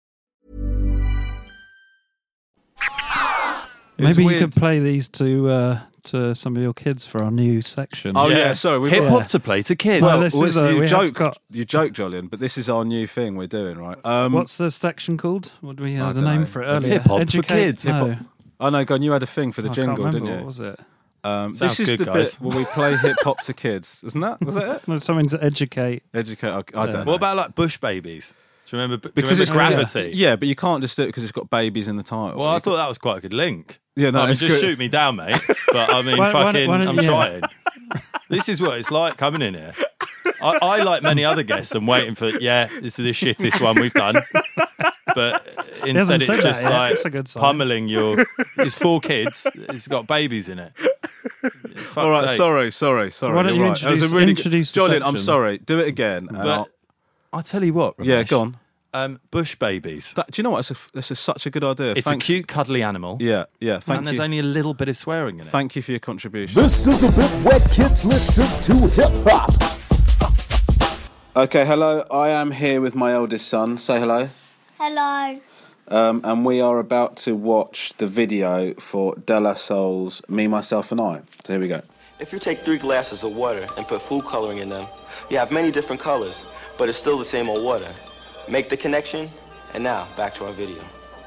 S4: It was
S3: Maybe you
S4: weird.
S3: could play these to uh, to some of your kids for our new section.
S2: Oh yeah, sorry, we've
S4: Hip
S2: got-
S4: hop to play to kids.
S3: Well,
S2: Well,
S3: this
S2: well,
S3: is a- we
S2: you
S3: have
S2: joke,
S3: got-
S2: you joke, Jolyon, but this is our new thing we're doing, right? Um,
S3: What's the section called? What do we
S2: I
S3: have the
S2: don't
S3: name
S2: know.
S3: for it earlier?
S4: Hip hop for
S3: Educate-
S4: kids.
S3: No.
S4: Hip hop.
S2: I know, Gon, you had a thing for the
S3: I
S2: jingle,
S3: can't remember.
S2: didn't you?
S3: What was it?
S2: Um,
S4: Sounds
S2: this is
S4: good,
S2: the
S4: guys.
S2: bit where we play hip hop to kids, isn't that? Was that it?
S3: No, something to educate.
S2: Educate. I, I don't know.
S4: What about like Bush Babies? Do you remember? Do you
S2: because
S4: remember
S2: it's
S4: Gravity?
S2: Yeah, but you can't just do it because it's got babies in the title.
S4: Well, I
S2: You
S4: thought that was quite a good link.
S2: Yeah, no,
S4: I mean,
S2: it's
S4: just
S2: good.
S4: shoot me down, mate. But I mean,
S3: Why- why don't-
S4: fucking,
S3: why don't
S4: I'm
S3: you-
S4: trying. This is what it's like coming in here. I, I, like many other guests, I'm waiting for, yeah, this is the shittest one we've done. But instead,
S3: hasn't
S4: it's
S3: said that
S4: just
S3: yet.
S4: like
S3: That's a good sign.
S4: pummeling your. It's four kids. It's got babies in it. Fuck's
S2: All right,
S4: sake.
S2: sorry, sorry, sorry.
S3: why don't
S2: you're
S3: you
S2: right. That was a
S3: introduce-
S2: really
S3: introduce the
S2: good... Jolyon, I'm
S3: section?
S2: sorry. Do it again. and
S4: But
S2: I'll-
S4: I'll tell you what.
S2: Yeah,
S4: Ramesh.
S2: go on.
S4: Um, Bush Babies.
S2: That, do you know what? That's, a, that's a, such a good idea.
S4: It's
S2: Thank
S4: a cute, cuddly animal.
S2: Yeah, yeah. Thank
S4: and there's
S2: you.
S4: only a little bit of swearing in it.
S2: Thank you for your contribution.
S1: This is the bit where kids listen to hip hop.
S2: Okay, hello. I am here with my eldest son. Say hello.
S13: Hello.
S2: Um, and we are about to watch the video for De La Soul's Me, Myself and I. So here we go.
S14: If you take three glasses of water and put food coloring in them, you have many different colors, but it's still the same old water. Make the connection, and now back to our video.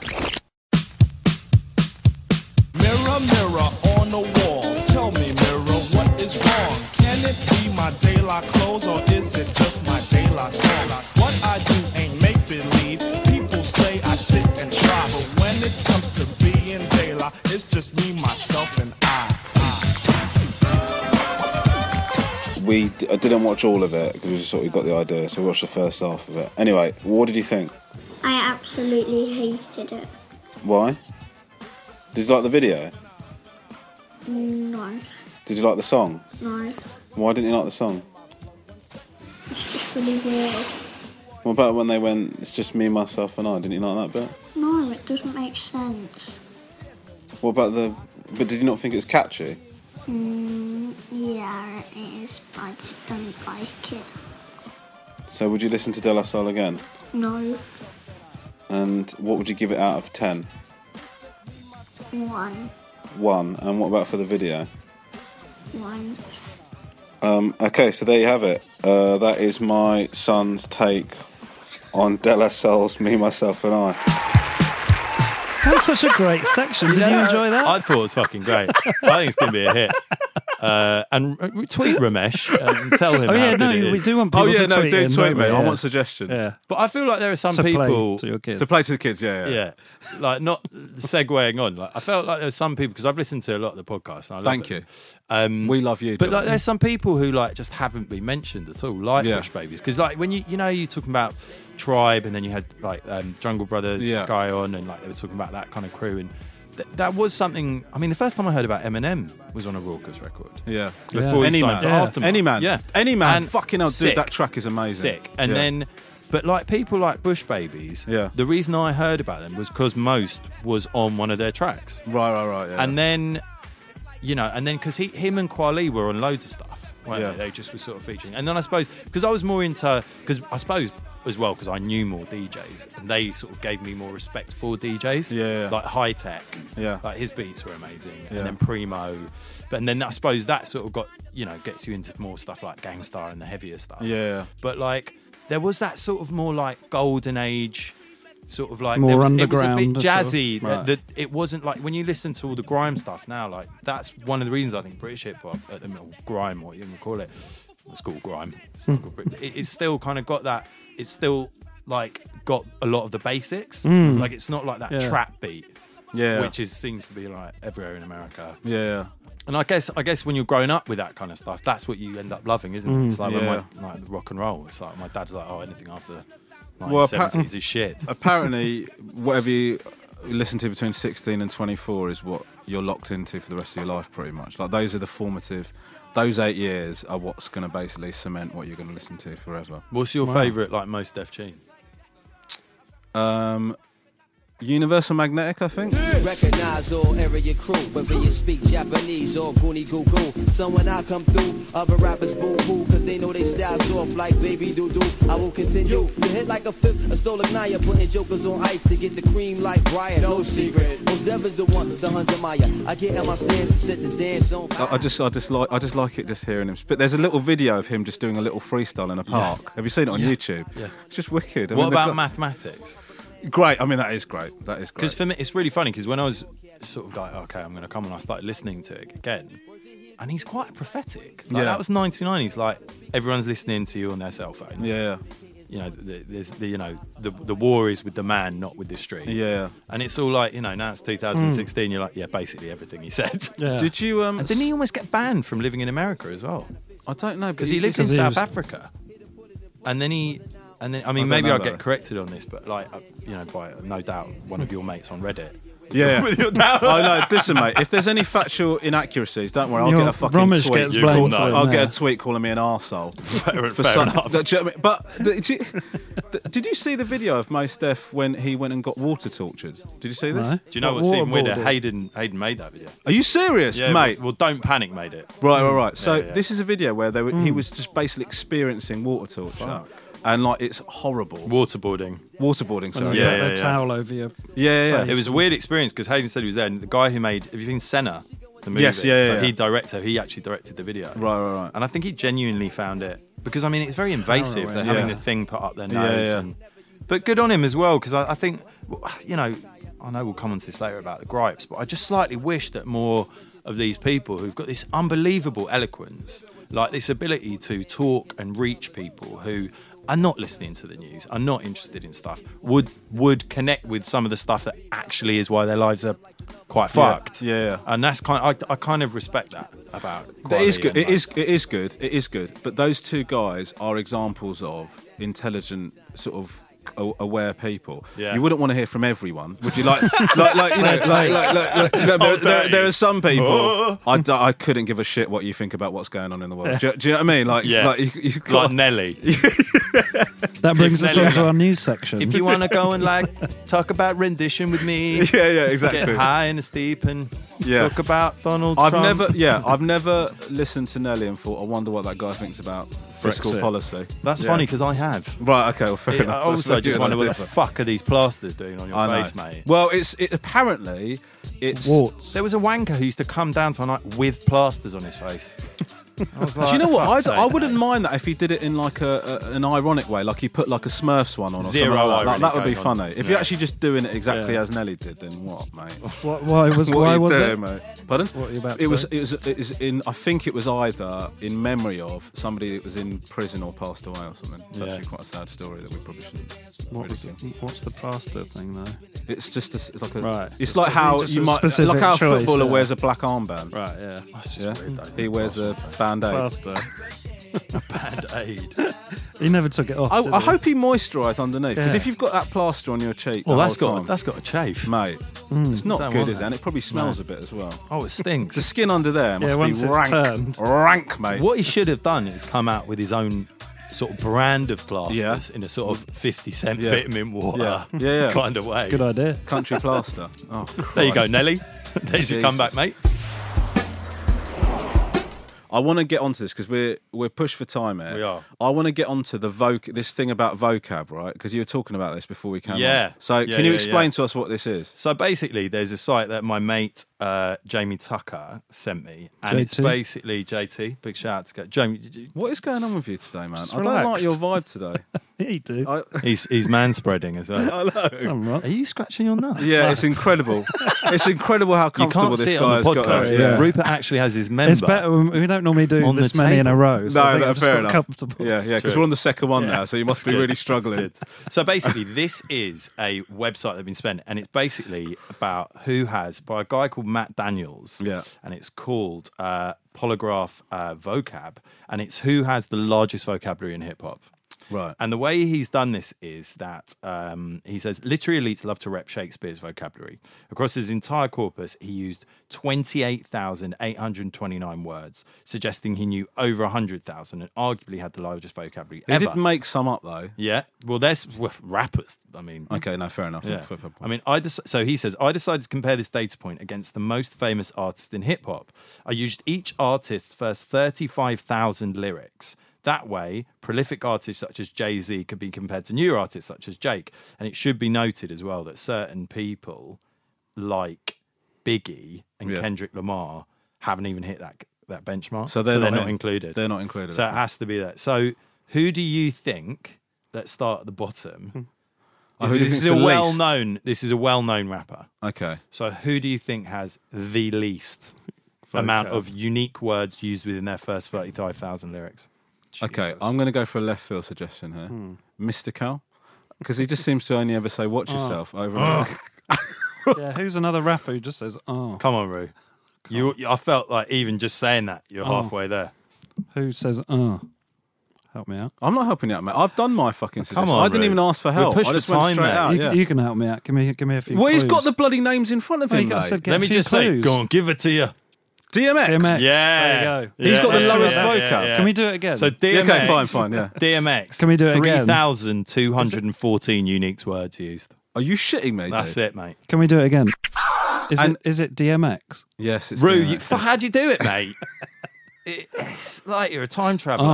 S6: Mirror, mirror on the wall. Tell me, mirror, what is wrong? Can it be my De La clothes or is it just my De La soul? What I do ain't make believe. People say I sit and try, but when it comes to being De La, it's just me, myself, and I.
S2: We d- I didn't watch all of it because we just sort of got the idea, so we watched the first half of it. Anyway, what did you think?
S13: I absolutely hated it.
S2: Why? Did you like the video?
S13: No,
S2: Did you like the song?
S13: no,
S2: Why didn't you like the song?
S13: it's just really weird.
S2: What about when they went, it's just me, myself and I? Didn't you like that bit?
S13: No, it doesn't make sense.
S2: What about the... But did you not think it was catchy?
S13: Mm, yeah, it is, but I just don't like it.
S2: So would you listen to De La Soul again?
S13: No,
S2: And what would you give it out of ten?
S13: one,
S2: One. And what about for the video?
S13: one.
S2: Um, okay, so there you have it. Uh, that is my son's take on De La Soul's Me, Myself and I.
S3: That's such a great section. Did you
S4: Yeah,
S3: enjoy that?
S4: I thought it was fucking great. I think it's going to be a hit. Uh, and uh, tweet Ramesh and tell him
S3: Oh,
S4: how
S3: yeah,
S4: good
S3: no,
S4: it is.
S3: we do want people
S2: Oh, yeah,
S3: to
S2: no,
S3: tweet
S2: do
S3: in,
S2: tweet
S3: don't
S2: me.
S3: we?
S2: I
S3: Yeah.
S2: want suggestions.
S3: Yeah.
S4: But I feel like there are some
S3: To play
S4: people
S3: to your kids.
S2: To play to the kids, yeah, yeah.
S4: Yeah, like not segueing on. Like I felt like there's some people because I've listened to a lot of the podcasts. And I love
S2: Thank
S4: it.
S2: you.
S4: Um,
S2: We love you,
S4: But like,
S2: John.
S4: there's some people who like just haven't been mentioned at all, like
S2: Yeah.
S4: Bush Babies. Because like when you you know you're talking about Tribe, and then you had like um, Jungle Brothers
S2: Yeah.
S4: guy on, and like they were talking about that kind of crew and. th- that was something. I mean, the first time I heard about Eminem was on a Raucous record.
S2: Yeah,
S4: before
S2: yeah. Any
S4: he
S2: man,
S4: signed for
S2: yeah.
S4: Aftermath.
S2: Any man,
S4: yeah,
S2: any man.
S4: And
S2: fucking hell,
S4: sick.
S2: dude, that track is amazing.
S4: Sick. And
S2: yeah.
S4: then, but like people like Bush Babies.
S2: Yeah.
S4: The reason I heard about them was because Most was on one of their tracks.
S2: Right, right, right. Yeah.
S4: And then, you know, and then because he, him and Kweli were on loads of stuff. Weren't
S2: Yeah.
S4: they? They just were sort of featuring. And then I suppose because I was more into because I suppose. as well because I knew more D Js and they sort of gave me more respect for D Js.
S2: Yeah, yeah.
S4: Like High Tech.
S2: Yeah.
S4: Like his beats were amazing.
S2: Yeah.
S4: And then Primo. But and then I suppose that sort of got, you know, gets you into more stuff like Gangstar and the heavier stuff.
S2: Yeah.
S4: But like there was that sort of more like golden age sort of like
S3: More
S4: there was,
S3: underground,
S4: it was a bit
S3: sort of-
S4: jazzy.
S3: right.
S4: That it wasn't like when you listen to all the grime stuff now, like that's one of the reasons I think British hip hop at the middle, grime or you can call it, it's called grime. It's, not called Brit- it, it's still kind of got that. It's still like got a lot of the basics.
S3: Mm.
S4: Like it's not like that
S2: Yeah.
S4: trap beat,
S2: Yeah.
S4: which is seems to be like everywhere in America.
S2: Yeah.
S4: And I guess I guess when you're growing up with that kind of stuff, that's what you end up loving, isn't it?
S2: Mm.
S4: It's like
S2: Yeah.
S4: when my, like the rock and roll. It's like my dad's like, oh, anything after
S2: Well,
S4: nineteen
S2: appa-
S4: seventies is shit.
S2: Apparently, whatever you listen to between sixteen and twenty-four is what you're locked into for the rest of your life, pretty much. Like those are the formative. Those eight years are what's going to basically cement what you're going to listen to forever.
S4: What's your
S2: Wow.
S4: favourite like most Def tune?
S2: Um, Universal Magnetic, I think.
S10: Recognize all area crew, whether you speak Japanese or Goonie Goo Goo. So when I come through, other rappers boo boo, cause they know they style soft like baby doo doo. I will continue to hit like a fifth, a stolen Naya, putting jokers on ice to get the cream like Brian. No secret, most Dev is the one, the Hunter Maya. I get in my stance and set the dance on.
S2: I, I just, I just like, I just like it just hearing him. But there's a little video of him just doing a little freestyle in a park.
S4: Yeah.
S2: Have you seen it on
S4: Yeah.
S2: YouTube?
S4: Yeah.
S2: It's just wicked. I
S4: What
S2: mean, they've
S4: about
S2: got-
S4: mathematics?
S2: Great. I mean, that is great. That is great.
S4: Because for me, it's really funny because when I was sort of like, okay, I'm going to come and I started listening to it again, and he's quite prophetic. Like,
S2: Yeah.
S4: That was ninety-nine. He's like, everyone's listening to you on their cell phones.
S2: Yeah.
S4: You know, the, there's the, you know, the the war is with the man, not with the street.
S2: Yeah.
S4: And it's all like, you know, now it's two thousand sixteen. You're like, yeah, basically everything he said.
S3: Yeah.
S2: Did you? Um,
S4: And didn't he almost get banned from living in America as well?
S2: I don't know
S4: Because he lived in
S3: because he
S4: South
S3: was-
S4: Africa, and then he, and then I mean,
S2: I don't
S4: maybe
S2: know
S4: I'll
S2: about
S4: get
S2: it.
S4: corrected on this, but like, uh, you know, by no doubt one of your mates on Reddit.
S2: Yeah.
S4: With your dad.
S2: I know. Listen, mate. If there's any factual inaccuracies, don't worry. I'll
S3: Your
S2: get a fucking
S3: Romish
S2: tweet.
S3: gets
S4: You
S3: blamed
S4: will
S3: for
S4: know.
S3: it
S2: I'll
S3: now.
S2: get a tweet calling me an arsehole.
S4: Fair,
S2: for
S4: fair
S2: some,
S4: enough.
S2: Do you know what I mean? But the, did, you, the, did you see the video of Mos Def when he went and got water tortured? Did you see this?
S3: No.
S4: Do you know
S3: What,
S4: what's even weirder?
S3: waterboarding?
S4: Hayden Hayden made that video.
S2: Are you serious,
S4: Yeah,
S2: mate?
S4: Well, Don't Panic made it.
S2: Right, right, right. So
S4: Yeah, yeah.
S2: this is a video where they were,
S3: Hmm.
S2: he was just basically experiencing water torture,
S4: Fuck.
S2: and like it's horrible.
S4: Waterboarding.
S2: Waterboarding,
S3: When
S2: sorry.
S3: you
S4: Yeah,
S3: put
S4: yeah,
S3: a
S4: yeah.
S3: towel over your.
S2: yeah, yeah. yeah.
S4: It was a weird experience because Hayden said he was there, and the guy who made, have you seen Senna, the movie?
S2: Yes, yeah, yeah,
S4: So
S2: yeah.
S4: he directed, he actually directed the video.
S2: Right, right, right.
S4: And I think he genuinely found it because I mean it's very invasive. They're
S3: Harrowing.
S4: having
S2: Yeah.
S4: the thing put up their
S2: Yeah,
S4: nose,
S2: yeah.
S4: And, but good on him as well because I, I think you know I know we'll come on to this later about the gripes, but I just slightly wish that more of these people who've got this unbelievable eloquence, like this ability to talk and reach people who are not listening to the news, are not interested in stuff, would would connect with some of the stuff that actually is why their lives are quite fucked.
S2: Yeah, yeah.
S4: And that's kind of, I, I kind of respect that about.
S2: That is
S4: Kweli
S2: good.
S4: and
S2: It is.
S4: Most.
S2: It is good. It is good. But those two guys are examples of intelligent, sort of a- aware people.
S4: Yeah.
S2: You wouldn't want to hear from everyone, would you? Like, like, like, you know, like, like, like, like, you know, there, there, there are some people. I, d- I couldn't give a shit what you think about what's going on in the world. Do, you- do you know what I mean? Like,
S4: Yeah.
S2: like, you, you
S4: Like
S2: got,
S4: Nelly.
S3: That brings us
S4: Nelly-
S3: on to our news section.
S4: If you want to go and like talk about rendition with me,
S2: yeah, yeah, exactly.
S4: get high and steep and
S2: Yeah.
S4: talk about Donald
S2: I've
S4: Trump.
S2: never, yeah, I've never listened to Nelly and thought, I wonder what that guy thinks about fiscal
S3: Brexit.
S2: policy.
S4: That's
S2: Yeah.
S4: funny because I have.
S2: Right, okay, well, fair
S4: It-
S2: enough.
S4: I
S2: That's
S4: also
S2: very
S4: just
S2: good.
S4: wonder
S2: I
S4: what the
S2: differ.
S4: fuck are these plasters doing on your
S2: I
S4: face,
S2: know.
S4: mate?
S2: Well, it's it, apparently it's.
S3: Warts.
S4: There was a wanker who used to come down to a night with plasters on his face. I was like,
S2: Do you know what?
S4: fuck's
S2: I,
S4: sake,
S2: I wouldn't
S4: mate.
S2: mind that if he did it in like a, a an ironic way, like he put like a Smurfs one on or
S4: Zero
S2: something like that. Like,
S4: irony
S2: that would be
S4: going on.
S2: funny. If
S4: Yeah.
S2: you're actually just doing it exactly
S3: Yeah.
S2: as Nelly did, then what, mate?
S3: Why, why was
S2: What
S3: why
S2: are you
S3: was
S2: doing,
S3: it?
S2: mate? Pardon?
S3: What are you about to
S2: It was,
S3: say?
S2: it was. It was in. I think it was either in memory of somebody that was in prison or passed away or something. It's
S4: Yeah.
S2: actually quite a sad story that we probably shouldn't.
S3: What was
S2: ridicule.
S3: it? What's the plaster thing though?
S2: It's just. A, it's like a.
S3: Right.
S2: It's
S3: It's
S2: like how
S3: just
S2: you
S3: a
S2: might.
S3: specific
S2: Like how a
S3: choice,
S2: footballer
S3: yeah.
S2: wears a black armband.
S3: Right, yeah.
S4: That's just
S2: Yeah.
S4: weird, though.
S2: He wears a band-aid.
S3: Plaster.
S4: A Band-Aid.
S3: He never took it off.
S2: I,
S3: did
S2: I
S3: he?
S2: hope he moisturised underneath, because
S3: Yeah.
S2: if you've got that plaster on your cheek,
S4: Well,
S2: the
S4: that's
S2: whole
S4: got
S2: time,
S4: that's got a chafe,
S2: mate.
S3: Mm.
S2: It's not
S4: Don't
S2: good,
S4: want
S2: is it?
S4: that.
S2: And it probably smells
S4: No.
S2: a bit as well.
S4: Oh, it stinks.
S2: The skin under there must
S3: Yeah, once
S2: be
S3: it's
S2: rank,
S3: turned.
S2: rank, mate.
S4: What he should have done is come out with his own sort of brand of plasters
S2: Yeah.
S4: in a sort of fifty cent
S2: Yeah.
S4: vitamin water
S2: Yeah, yeah, yeah.
S4: kind of way.
S3: Good idea.
S2: Country plaster. Oh,
S4: There you go,
S2: Christ.
S4: Nelly. There's your
S2: Jesus.
S4: comeback, mate.
S2: I want to get onto this because we're we're pushed for time here.
S4: We are.
S2: I want to get onto the voc this thing about vocab, right? Because you were talking about this before we came
S4: Yeah.
S2: on. So
S4: Yeah,
S2: can you
S4: yeah,
S2: explain
S4: yeah.
S2: to us what this is?
S4: So basically, there's a site that my mate uh, Jamie Tucker sent me, and
S3: J
S4: it's
S3: T.
S4: basically J T. Big shout out to go- Jamie. did you-
S2: What is going on with you today, man?
S3: Just
S2: I don't like
S3: relaxed.
S2: your vibe today.
S3: Yeah, you do.
S2: I,
S4: He's he's man spreading as well.
S2: I know.
S3: I'm right.
S4: Are you scratching your nuts?
S2: Yeah, it's incredible. It's incredible how
S4: You
S2: comfortable
S4: can't
S2: this
S4: see it
S2: guy
S4: on
S2: has
S4: the
S2: got.
S4: podcast.
S2: it.
S4: but
S2: Yeah.
S4: Rupert actually has his member.
S3: It's better. when- We don't normally do
S4: On the
S3: this many in a
S4: table.
S3: row. So I
S2: No,
S3: think
S2: no,
S3: I've just
S2: fair
S3: got
S2: enough.
S3: comfortable.
S2: Yeah, yeah, because
S4: True.
S2: we're on the second one
S4: Yeah.
S2: now, so you must
S4: That's
S2: be
S4: good.
S2: really struggling.
S4: That's good. So basically, this is a website that's been spent, and it's basically about who has, by a guy called Matt Daniels.
S2: Yeah.
S4: And it's called uh, Polygraph uh, Vocab, and it's who has the largest vocabulary in hip hop.
S2: Right.
S4: And the way he's done this is that um, he says literary elites love to rep Shakespeare's vocabulary. Across his entire corpus, he used twenty-eight thousand eight hundred twenty-nine words, suggesting he knew over one hundred thousand and arguably had the largest vocabulary
S2: He
S4: ever.
S2: did make some up, though.
S4: Yeah. Well, there's well, rappers. I mean,
S2: Okay, no, fair enough.
S4: yeah.
S2: Fair- fair point.
S4: I mean, I des- so he says I decided to compare this data point against the most famous artists in hip hop. I used each artist's first thirty-five thousand lyrics. That way, prolific artists such as Jay-Z could be compared to newer artists such as Jake. And it should be noted as well that certain people like Biggie and
S2: Yeah.
S4: Kendrick Lamar haven't even hit that that benchmark.
S2: So they're not in-
S4: included.
S2: they're not included,
S4: So it
S2: okay.
S4: has to be that. So who do you think? Let's start at the bottom.
S2: Oh,
S4: This,
S2: who do you
S4: this is
S2: think's
S4: a
S2: the least?
S4: well-known. This is a well-known rapper.
S2: Okay.
S4: So who do you think has the least amount of unique words used within their first thirty-five thousand lyrics?
S2: Okay, I'm going to go for a left field suggestion here.
S3: Hmm.
S2: Mystical. Because he just seems to only ever say, watch
S3: Oh.
S2: yourself over and over.
S3: Yeah, who's another rapper who just says, "Oh"?
S4: Come on, Roo. You, I felt like even just saying that, you're
S3: Oh.
S4: halfway there.
S3: Who says, "Oh"? Help me out.
S2: I'm not helping you out, mate. I've done my fucking suggestion.
S4: on,
S2: I didn't
S4: Roo.
S2: even ask for
S4: We're
S2: help.
S4: pushed
S2: I just
S4: for
S2: went
S4: time,
S2: straight
S4: mate.
S2: out.
S3: you,
S2: yeah.
S3: you can help me out. Give me, give me a few.
S2: Well, he's
S3: clues.
S2: got the bloody names in front of
S3: Oh,
S2: him,
S3: you
S2: mate.
S3: said get
S4: Let
S3: a
S4: me
S3: few
S4: just say,
S3: clues.
S4: go on, give it to you.
S2: D M X.
S3: D M X.
S4: Yeah.
S3: There you go.
S2: He's got the
S4: Yeah,
S2: lowest
S4: yeah,
S2: vocab.
S4: yeah, yeah.
S3: Can we do it again?
S4: So D M X.
S2: Okay, fine, fine, yeah.
S4: D M X.
S3: Can we do it again?
S4: three thousand two hundred fourteen unique words used.
S2: Are you shitting me,
S4: That's
S2: dude?
S4: it, mate.
S3: Can we do it again? Is
S2: And-
S3: it is it D M X?
S2: Yes, it's
S4: Roo,
S2: D M X,
S4: you,
S2: yes.
S4: f- how'd you do it, mate? It- it's like you're a time traveller.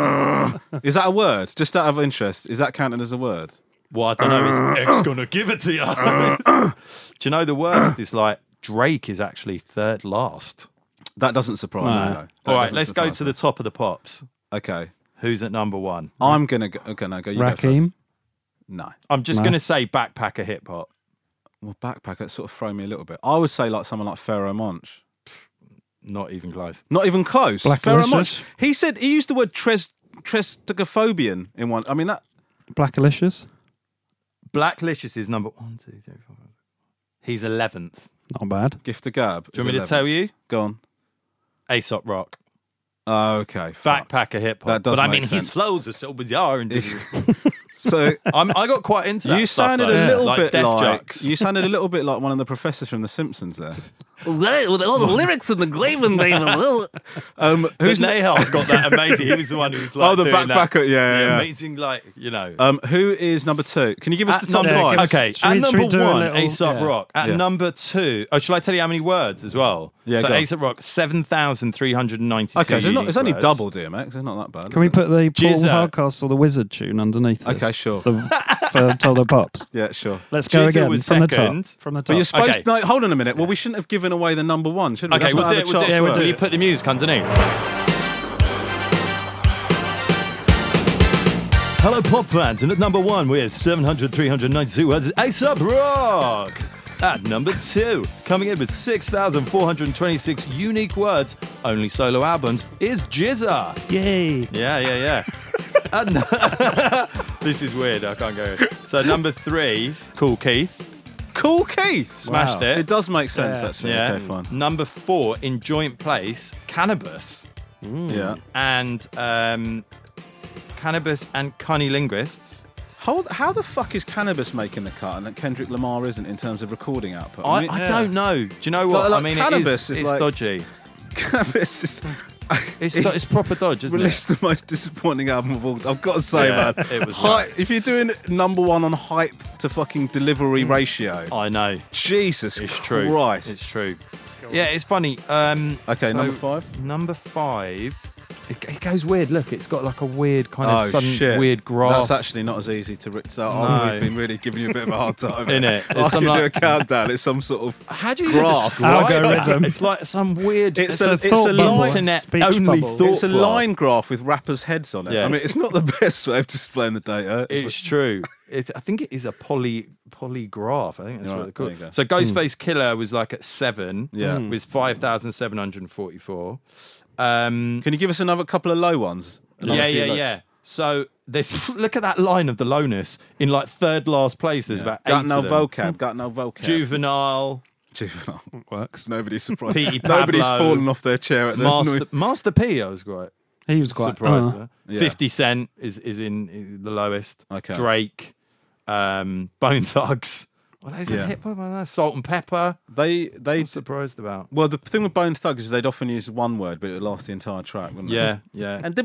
S3: Oh,
S2: Is that a word? Just out of interest, is that counted as a word?
S4: Well, I don't know. Is X gonna give it to you? Do you know the worst is like Drake is actually third last.
S2: That doesn't surprise
S3: No.
S2: me, though. That
S4: All right,
S2: doesn't
S4: let's go
S2: surprise
S4: to
S2: me.
S4: the top of the pops.
S2: Okay.
S4: Who's at number one?
S2: I'm going to go. Okay, no, go. You go
S3: Rakim.
S2: first. No.
S4: I'm just
S3: No.
S4: going to say backpacker hip hop.
S2: Well, backpack, that sort of throw me a little bit. I would say like someone like Pharaoh Monch.
S4: Not even close.
S2: Not even close.
S3: Blackalicious.
S2: Pharaoh Monch. He said he used the word tres trestogophobian in one. I mean that.
S3: Blackalicious.
S4: Blacklicious is number one, two, three, four. Five. He's eleventh.
S3: Not bad.
S2: Gift of Gab.
S4: Do you want me to tell you?
S2: Go on.
S4: Aesop Rock.
S2: Oh, okay. fuck.
S4: Backpacker hip hop.
S2: That does
S4: But I
S2: make
S4: mean,
S2: sense.
S4: his flows are so bizarre. And
S2: So
S4: I'm, I got quite into that
S2: you
S4: stuff,
S2: sounded
S4: though.
S2: a little
S4: like
S2: bit
S4: Def
S2: like
S4: Jux.
S2: you sounded a little bit like one of the professors from The Simpsons there.
S15: With all the lyrics and the graving name.
S2: Um, who's
S4: But Nahal got that amazing. He was the one who was like
S2: Oh, the
S4: doing that.
S2: backpacker, yeah, yeah,
S4: The
S2: yeah.
S4: amazing, like you know.
S2: Um, who is number two? Can you give us
S4: At
S2: the top
S4: number,
S2: five?
S3: give us-
S4: Okay,
S3: Should
S4: at
S3: we- should
S4: number
S3: we do a
S4: one,
S3: little-
S4: Aesop
S3: yeah.
S4: Rock. At
S2: Yeah.
S4: number two, oh, shall I tell you how many words as well?
S2: Yeah,
S4: so
S2: go on.
S4: Aesop Rock, seven thousand three hundred ninety-two.
S2: Okay, so it's, not, it's only
S4: words.
S2: double D M X. It's not that bad.
S3: Can we
S2: is it?
S3: put the Paul
S4: Jizza.
S3: Hardcastle the Wizard tune underneath this?
S2: Okay, sure.
S3: The, for Tell the Pops.
S2: Yeah, sure.
S3: Let's go
S4: Jizza
S3: again
S4: was
S3: from the
S4: second.
S3: top. From the
S2: But
S3: top.
S2: you're supposed
S4: Okay.
S2: to. No, hold on a minute. Well, we shouldn't have given away the number one, should we?
S4: Okay,
S2: That's
S4: we'll
S2: not
S4: do
S2: how
S4: it.
S2: the
S4: We'll do
S2: charts
S4: it.
S3: Yeah, we'll
S2: work.
S3: do
S4: Will you
S3: it.
S4: put the music underneath? Hello, pop fans, and at number one with seven hundred three hundred ninety-two words is Aesop Rock. At number two, coming in with six thousand four hundred twenty-six unique words, only solo albums, is Jizza.
S3: Yay.
S4: Yeah, yeah, yeah. And this is weird, I can't go. So number three, Cool Keith.
S2: Cool Keith.
S4: Smashed
S3: Wow.
S4: it.
S2: It does make sense,
S3: Yeah.
S2: actually.
S4: Yeah.
S2: Okay, fine.
S4: Number four, in Joint Place, Cannabis.
S2: Yeah.
S4: And um, Cannabis and Cunnilinguists.
S2: How, how the fuck is Cannabis making the cut and that Kendrick Lamar isn't in terms of recording output?
S4: I,
S2: mean,
S4: I don't know. Do you know what?
S2: Like,
S4: I mean,
S2: Cannabis
S4: it is,
S2: is
S4: it's
S2: like-
S4: dodgy.
S2: Cannabis is...
S4: It's, do- it's proper dodge, isn't
S2: released
S4: it?
S2: the most disappointing album of all. I've got to say,
S4: Yeah,
S2: man.
S4: it was
S2: Hy-
S4: bad.
S2: if you're doing number one on hype to fucking delivery ratio,
S4: I know.
S2: Jesus
S4: It's true.
S2: Christ.
S4: It's true. Yeah, it's funny. Um,
S2: Okay,
S4: so
S2: number five?
S4: Number five. It, it goes weird. Look, it's got like a weird kind of
S2: Oh,
S4: sudden
S2: shit.
S4: weird graph.
S2: That's actually not as easy to read. So
S4: No.
S2: oh, we've been really giving you a bit of a hard time.
S4: Innit?
S2: I
S4: It's
S2: can
S4: some
S2: do a
S4: like-
S2: countdown. It's some sort of
S4: How do you even
S2: graph.
S4: describe
S3: Algorithm.
S4: that? It's like some weird.
S2: It's,
S4: It's,
S2: a,
S4: a,
S2: it's a
S3: thought bubble.
S2: line.
S4: internet
S3: Speech
S4: only
S3: bubble.
S4: thought
S2: It's a
S4: graph.
S2: line graph with rappers' heads on it.
S4: Yeah.
S2: I mean, it's not the best way of displaying the data.
S4: It's true. It, I think it is a poly polygraph. I think that's
S2: Right,
S4: what they're
S2: there you go.
S4: called. So Ghostface Killer was like at seven.
S2: Yeah.
S4: Mm. With five thousand seven hundred forty-four. Um,
S2: Can you give us another couple of low ones? Another
S4: yeah,
S2: few
S4: yeah,
S2: low-
S4: yeah. So there's look at that line of the lowness in like third last place. There's about eight
S2: Got no
S4: of them.
S2: vocab. Got no vocab.
S4: Juvenile,
S2: Juvenile.
S3: Works.
S2: Nobody's surprised.
S4: Petey
S2: Nobody's
S4: Pablo,
S2: fallen off their chair at the
S4: Master, Master P. I was quite
S3: He was quite
S4: surprised.
S3: uh,
S4: there.
S2: Yeah.
S4: Fifty Cent is is in, in the lowest.
S2: Okay.
S4: Drake, um, Bone Thugs. Well, those
S2: Yeah.
S4: are hip hop. Salt and Pepper.
S2: They they
S4: I'm surprised about.
S2: well the thing with Bone Thugs is they'd often use one word, but it would last the entire track, wouldn't
S4: Yeah, yeah.
S2: it?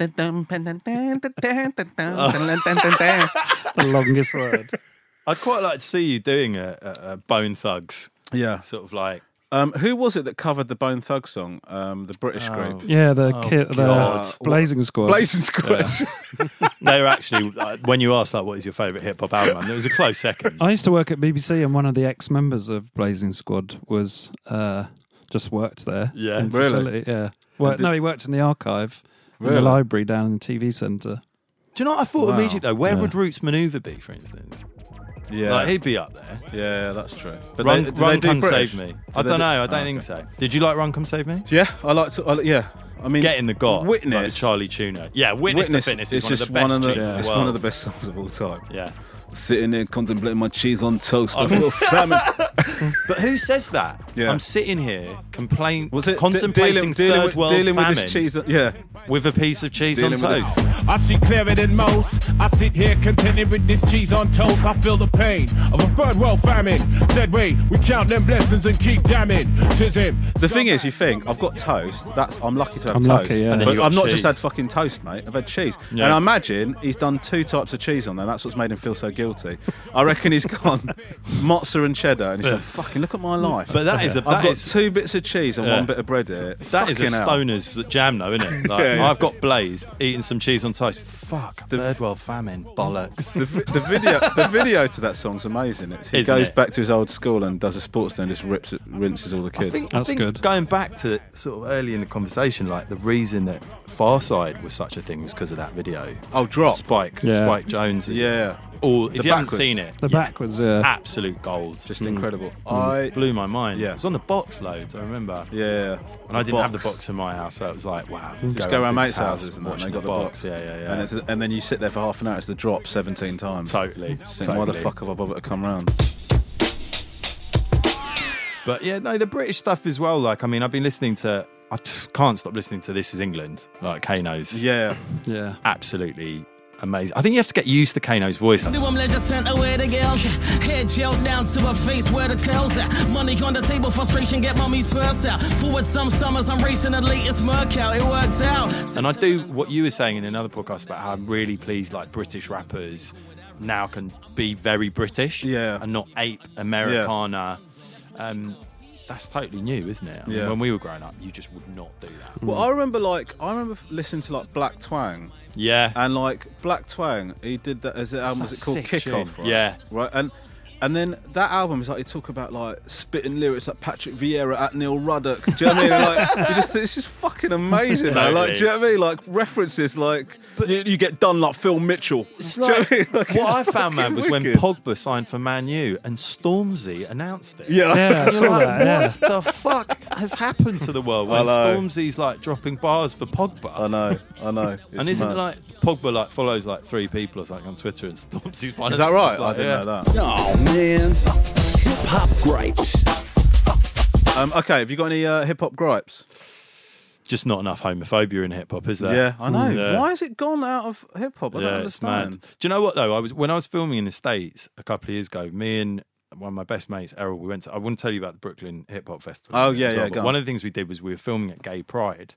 S3: the longest word.
S4: I'd quite like to see you doing a, a, a Bone Thugs.
S2: Yeah.
S4: Sort of like.
S2: Um, who was it that covered the Bone Thug song? Um, the British group.
S3: Yeah, the
S4: Oh,
S3: kid, the
S4: God.
S3: Blazing Squad.
S2: Blazing Squad.
S4: They were actually, uh, when you asked, like, what is your favourite hip hop album? It was a close second.
S3: I used to work at B B C, and one of the ex-members of Blazing Squad was uh, just worked there.
S4: Yeah.
S3: in the
S2: Really?
S3: facility, yeah. Worked,
S2: did-
S3: no, he worked in the archive, in
S2: Really?
S3: the library down in the T V centre.
S4: Do you know what I thought
S2: Wow.
S4: immediately, though? Where
S3: Yeah.
S4: would Roots Maneuver be, for instance?
S2: Yeah.
S4: Like, he'd be up there.
S2: Yeah, that's true. But
S4: Run,
S2: they, do
S4: Run
S2: they do
S4: Come
S2: British?
S4: Save Me.
S2: Do
S4: I
S2: they
S4: don't
S2: do-
S4: know. I don't
S2: Oh,
S4: think
S2: okay.
S4: so. Did you like Run Come Save Me?
S2: Yeah, I like to. I, li- yeah, I mean,
S4: Get in the God.
S2: Witness.
S4: Like Charlie Tuna. Yeah, Witness,
S2: Witness
S4: the Fitness
S2: is
S4: is,
S2: just
S4: one of the best
S2: one of the.
S4: tunes in the
S2: It's
S4: world.
S2: one of the best songs of all time.
S4: Yeah.
S2: Sitting there contemplating my cheese on toast. I feel famine.
S4: But who says that?
S2: Yeah.
S4: I'm sitting here complain,
S2: Was it
S4: contemplating
S2: dealing, dealing
S4: third
S2: with,
S4: world
S2: dealing
S4: famine
S2: with this cheese? Yeah,
S4: with a piece of cheese
S2: Dealing
S4: on
S2: with
S4: toast?
S2: this-
S6: I see clearer than most. I sit here contented with this cheese on toast. I feel the pain of a third world famine. Said, wait, we count them blessings and keep damning. Tis him.
S2: The thing is, you think I've got toast. That's I'm lucky to have
S3: I'm
S2: toast.
S3: lucky, yeah.
S4: And then
S2: But
S4: you got
S2: I've not
S4: cheese.
S2: just had fucking toast, mate. I've had cheese.
S4: Yeah.
S2: And I imagine he's done two types of cheese on there. That's what's made him feel so guilty. I reckon he's gone mozza and cheddar, and he's
S4: Yeah.
S2: gone, fucking look at my life.
S4: But that is a
S2: I've
S4: that
S2: got
S4: is,
S2: two bits of cheese and
S4: Yeah.
S2: one bit of bread here.
S4: that is a
S2: Fucking hell.
S4: stoner's jam, though, isn't it? Like,
S2: Yeah, yeah.
S4: I've got blazed, eating some cheese on toast. Fuck, third world famine, bollocks.
S2: The, vi- the video, the video to that song's amazing. It's, he
S4: Isn't
S2: goes
S4: it?
S2: back to his old school and does a sports day and just rips it, rinses all the kids.
S4: I think, I think going back to sort of early in the conversation, like the reason that Farside was such a thing was because of that video.
S2: Oh, Drop.
S4: Spike,
S3: Yeah.
S4: Spike Jones. video.
S2: Yeah.
S4: All, if
S2: The
S4: you haven't
S2: backwards.
S4: seen it,
S3: The backwards, yeah.
S4: absolute gold.
S2: Just incredible.
S4: Mm.
S2: I
S4: Blew my mind.
S2: Yeah.
S4: It was on the box loads, I remember.
S2: yeah.
S4: And I didn't have the
S2: box.
S4: box in my house, so it was like, wow.
S2: Just go around
S4: people's
S2: mates' houses and that,
S4: watching
S2: and they got the
S4: the
S2: box.
S4: Yeah, yeah, yeah.
S2: And, it's, and then you sit there for half an hour. It's the Drop seventeen times.
S4: Totally.
S2: Just think, why the
S4: totally.
S2: fuck have I bothered to come round?
S4: But yeah, no, the British stuff as well. Like, I mean, I've been listening to. I t- can't stop listening to This Is England. Like Kano's.
S2: Yeah.
S3: Yeah.
S4: Absolutely amazing. I think you have to get used to Kano's voice.
S16: Do I'm leisure sent away the girls. Head gel down to her face where the curls at. Money on the table, frustration, get mommy's purse out. Forward some summers, I'm racing the latest Merc out. It worked out.
S4: And I do what you were saying in another podcast about how I'm really pleased like British rappers now can be very British.
S2: Yeah.
S4: And not ape Americana. Um, that's totally new, isn't it? I mean,
S2: Yeah.
S4: when we were growing up, you just would not do that.
S2: Well, I remember like I remember listening to like Black Twang.
S4: Yeah.
S2: And like Black Twang, he did that as an album.
S4: That's
S2: Was it called
S4: sick
S2: Kick
S4: tune.
S2: Off? Right?
S4: Yeah.
S2: Right. And and then that album is like he talk about like spitting lyrics like Patrick Vieira at Neil Ruddock. Do you know what I mean? Like you just this is fucking amazing. man. Like do you know what I mean? Like references like you, you get done like Phil Mitchell.
S4: It's
S2: Do you know
S4: like,
S2: what I mean? Like,
S4: what
S2: it's
S4: I found, man,
S2: fucking
S4: was when
S2: wicked.
S4: Pogba signed for Man U and Stormzy announced it.
S2: Yeah.
S3: Yeah, I
S4: You're
S3: saw
S4: like,
S3: that,
S4: what the fuck has happened to the world when
S2: I know.
S4: Stormzy's like dropping bars for Pogba?
S2: I know, I know.
S4: and
S2: It's
S4: isn't
S2: mad.
S4: it like Pogba like follows like three people or something on Twitter and Stormzy's one
S2: Is
S4: of
S2: that
S4: them?
S2: right?
S4: It's like,
S2: I didn't
S4: yeah.
S2: know that.
S1: Oh man, hip hop gripes.
S2: Um, okay, have you got any uh, hip hop gripes?
S4: just not enough homophobia in hip hop, is there?
S2: Yeah, I know.
S4: Yeah.
S2: Why has it gone out of hip hop? I
S4: Yeah,
S2: don't
S4: it's
S2: understand.
S4: mad. Do you know what though? I was when I was filming in the States a couple of years ago. Me and one of my best mates, Errol, we went to. I want to tell you about the Brooklyn Hip Hop Festival.
S2: Oh,
S4: as
S2: yeah,
S4: well,
S2: yeah,
S4: but
S2: go on.
S4: One of the things we did was we were filming at Gay Pride,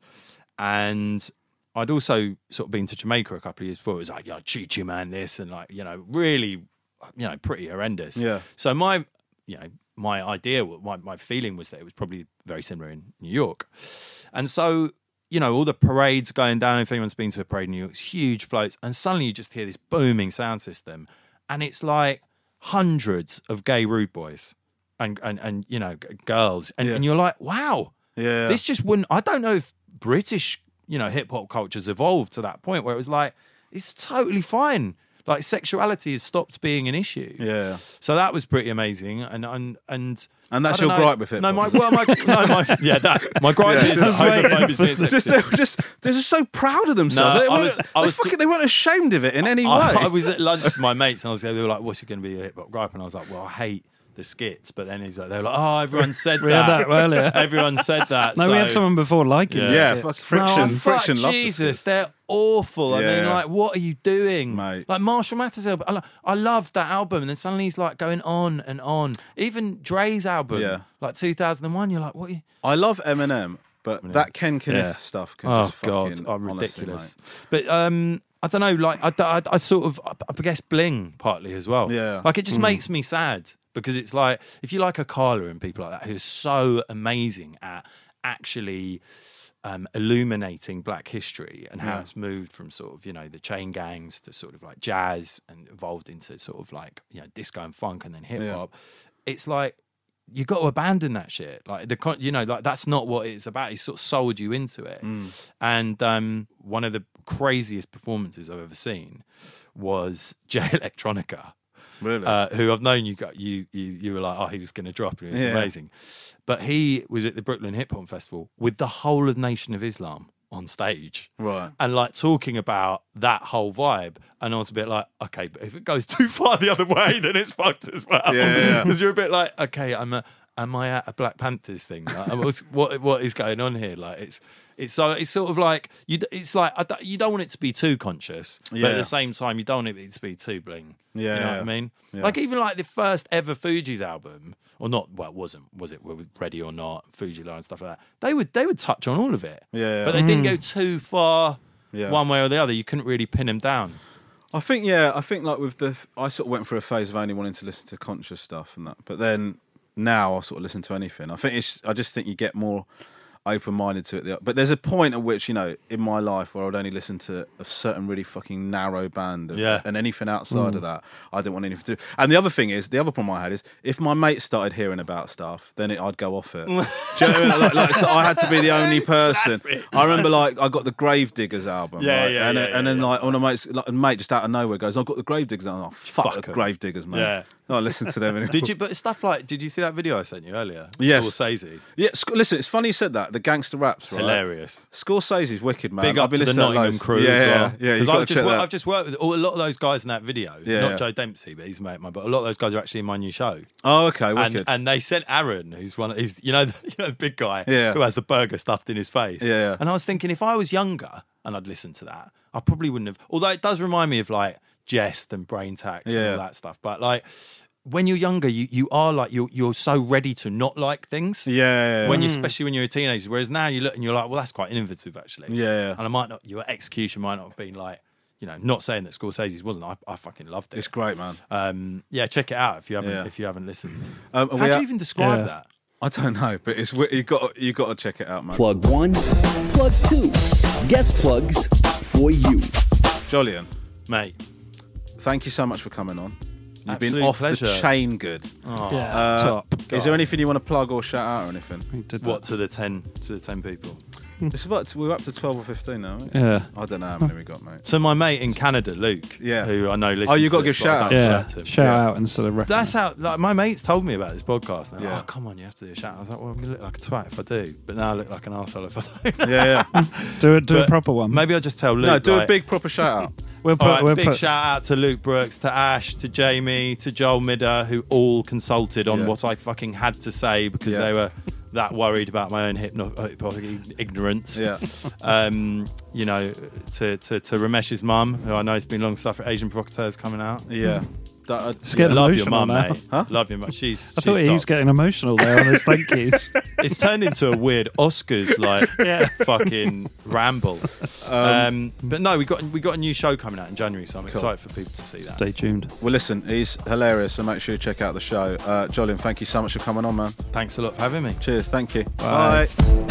S4: and I'd also sort of been to Jamaica a couple of years before. It was like, yeah, Chi Chi man, this and like, you know, really, you know, pretty horrendous.
S2: Yeah.
S4: So my, you know, my idea, my my feeling was that it was probably very similar in New York, and so. You know, all the parades going down. If anyone's been to a parade in New York, it's huge floats. And suddenly you just hear this booming sound system. And it's like hundreds of gay rude boys and, and, and you know, g- girls. And,
S2: Yeah.
S4: and you're like, wow,
S2: Yeah.
S4: this just wouldn't. I don't know if British, you know, hip hop culture's evolved to that point where it was like, it's totally fine. Like sexuality has stopped being an issue.
S2: Yeah.
S4: So that was pretty amazing. And, and, and,
S2: And that's
S4: I don't
S2: your
S4: know.
S2: gripe with hip
S4: No, my,
S2: hop.
S4: well, my, no, my, yeah, that, my gripe
S2: Yeah.
S4: is that homophobia's being sexist.
S2: just, they were just they're just so proud of themselves.
S4: No,
S2: they,
S4: I
S2: weren't,
S4: was-
S2: they,
S4: I was
S2: fucking, they weren't ashamed of it in any way.
S4: I, I was at lunch with my mates and I was they were like, "What's it going to be a hip hop gripe?" And I was like, "Well, I hate the skits." But then he's like, "They were like, oh, everyone said
S3: We
S4: that.
S3: had that earlier.
S4: Everyone said that."
S3: No,
S4: so,
S3: we had someone before liking
S4: Yeah,
S3: the
S2: Yeah,
S3: skits.
S2: fuck, friction,
S4: No,
S2: friction.
S4: fuck
S2: loved the
S4: Jesus,
S2: skits.
S4: they're awful. I mean,
S2: Yeah.
S4: like, what are you doing,
S2: Mate.
S4: Like Marshall Mathers album, I, lo- I loved that album, and then suddenly he's like going on and on. Even Dre's album,
S2: Yeah.
S4: like two thousand one. You're like, what? Are you...
S2: I love Eminem, but that Ken Kniff
S4: Yeah.
S2: stuff can
S4: Oh
S2: just
S4: God,
S2: fucking
S4: oh,
S2: honestly,
S4: ridiculous.
S2: mate.
S4: But um, I don't know. Like, I, I, I sort of, I, I guess, bling partly as well.
S2: Yeah.
S4: Like, it just
S2: Mm.
S4: makes me sad because it's like if you like Akala and people like that who are so amazing at actually. Um, illuminating Black history and how
S2: Yeah.
S4: it's moved from sort of, you know, the chain gangs to sort of like jazz and evolved into sort of like, you know, disco and funk and then hip hop. It's like, you got to abandon that shit. Like the, con- you know, like that's not what it's about. He sort of sold you into it.
S2: Mm.
S4: And um, one of the craziest performances I've ever seen was Jay Electronica.
S2: Really?
S4: Uh, who I've known you got you you you were like, oh, he was going to drop it. It was
S2: Yeah.
S4: amazing. But he was at the Brooklyn Hip Hop Festival with the whole of Nation of Islam on stage.
S2: Right.
S4: And like talking about that whole vibe. And I was a bit like, okay, but if it goes too far the other way, then it's fucked as well.
S2: Yeah, yeah, yeah.
S4: Because you're a bit like, okay, I'm a am I at a Black Panthers thing? Like, what's- what what is going on here? Like it's it's so it's sort of like you. It's like I don't- you don't want it to be too conscious, but
S2: Yeah.
S4: at the same time you don't want it to be too bling.
S2: Yeah,
S4: you know
S2: yeah.
S4: what I mean.
S2: Yeah.
S4: Like even like the first ever Fugees album, or not? Well, it wasn't was it? Were we Ready or Not, Fuji Line, and stuff like that. They would they would touch on all of it.
S2: Yeah, yeah.
S4: but they didn't
S3: Mm.
S4: go too far
S2: Yeah.
S4: one way or the other. You couldn't really pin them down.
S2: I think, yeah, I think like with the, I sort of went through a phase of only wanting to listen to conscious stuff and that, but then now I sort of listen to anything. I think it's, I just think you get more open-minded to it. But there's a point at which, you know, in my life where I would only listen to a certain really fucking narrow band of,
S4: Yeah.
S2: and anything outside
S4: Mm.
S2: of that, I didn't want anything to do. And the other thing is, the other problem I had is, if my mates started hearing about stuff, then it, I'd go off it. Do you know what I mean? Like, like, so I had to be the only person. I remember, like, I got the Gravediggers album,
S4: Yeah,
S2: right?
S4: yeah,
S2: and,
S4: yeah,
S2: and then, like, one of my mates, like, a mate just out of nowhere goes, I've got the Gravediggers. I'm like, oh, fuck,
S4: Fuck
S2: the
S4: 'em.
S2: Gravediggers, mate.
S4: Yeah.
S2: I listen to them anymore.
S4: Did you? But stuff like, did you see that video I sent you earlier?
S2: Yes.
S4: Scorsese.
S2: Yeah, Sc- listen, it's funny you said that. The gangster raps, right?
S4: Hilarious.
S2: Scorsese's wicked, man.
S4: Big
S2: I've
S4: up
S2: been
S4: to the
S2: listening
S4: Nottingham
S2: loads.
S4: crew
S2: yeah,
S4: as well.
S2: Yeah, yeah,
S4: Because
S2: you've got
S4: I've
S2: to
S4: just
S2: check
S4: wor-
S2: that.
S4: I've just worked with all, a lot of those guys in that video.
S2: Yeah,
S4: Not
S2: yeah.
S4: Joe Dempsey, but he's mate mine. But a lot of those guys are actually in my new show.
S2: Oh, okay,
S4: And,
S2: wicked.
S4: and they sent Aaron, who's one, of, who's you know, the, you know, the big guy
S2: Yeah.
S4: who has the burger stuffed in his face.
S2: Yeah, yeah.
S4: And I was thinking, if I was younger and I'd listened to that, I probably wouldn't have. Although it does remind me of like Jest and Brain Tax and
S2: Yeah.
S4: all that stuff. But like, when you're younger, you, you are like you're you're so ready to not like things.
S2: Yeah, yeah, yeah.
S4: When you,
S2: Mm.
S4: especially when you're a teenager. Whereas now you look and you're like, well, that's quite innovative actually.
S2: Yeah, yeah.
S4: And I might not. Your execution might not have been like. You know, not saying that Scorsese's wasn't. I, I fucking loved it.
S2: It's great, man.
S4: Um, yeah, check it out if you haven't
S2: Yeah.
S4: if you haven't listened.
S2: Um,
S4: How
S2: we
S4: do you
S2: are-
S4: even describe
S2: Yeah.
S4: that?
S2: I don't know, but it's wi- you got you got to check it out, man.
S1: Plug one, plug two. Guest plugs for you.
S2: Jolyon,
S4: mate,
S2: thank you so much for coming on. You've been
S4: Absolute
S2: off
S4: pleasure.
S2: the chain good.
S4: Oh,
S3: Yeah,
S2: Uh,
S3: top.
S2: Is there anything you want to plug or shout out or anything?
S4: What to the ten to the ten people?
S2: It's about we're up to twelve or fifteen now. Aren't we?
S3: Yeah.
S2: I don't know how many we got, mate.
S4: So my mate in Canada, Luke,
S2: Yeah.
S4: who I know listens.
S2: Oh, you got
S4: to
S2: to give
S4: this, but I
S2: shout
S4: don't
S3: Yeah,
S4: shout to him.
S3: shout
S2: Yeah.
S3: out instead of
S4: That's how like my mates told me about this podcast. And they're
S2: Yeah.
S4: like, oh, come on, you have to do a shout. I was like, well, I'm gonna look like a twat if I do, but now I look like an arsehole if I don't.
S2: Yeah, yeah.
S3: do it. Do a
S4: But
S3: proper one.
S4: Maybe I'll just tell Luke.
S2: no, do
S4: like,
S2: a big proper shout out.
S3: We'll put.
S4: All right,
S3: we'll
S4: big
S3: put
S4: shout out to Luke Brooks, to Ash, to Jamie, to Joel Midder, who all consulted on
S2: Yeah.
S4: what I fucking had to say because
S2: Yeah.
S4: they were that worried about my own hypno- hypnotic ignorance.
S2: Yeah.
S4: Um, you know, to, to, to Ramesh's mum, who I know has been long suffering, Asian Provocateurs coming out.
S2: Yeah. That, uh,
S3: It's getting
S4: love your
S3: emotional
S4: mum,
S3: now.
S4: mate.
S2: Huh?
S4: Love your mum. She's.
S3: I
S4: she's
S3: thought he
S4: top.
S3: was getting emotional there on his thank yous.
S4: It's turned into a weird Oscars like
S3: Yeah.
S4: fucking ramble. Um, but no, we got we got a new show coming out in January, so I'm
S2: Cool.
S4: excited for people to see that.
S3: Stay tuned.
S2: Well, listen, he's hilarious, so make sure you check out the show. Uh, Jolyon, thank you so much for coming on, man.
S4: Thanks a lot for having me.
S2: Cheers, thank you.
S3: Bye.
S2: Bye.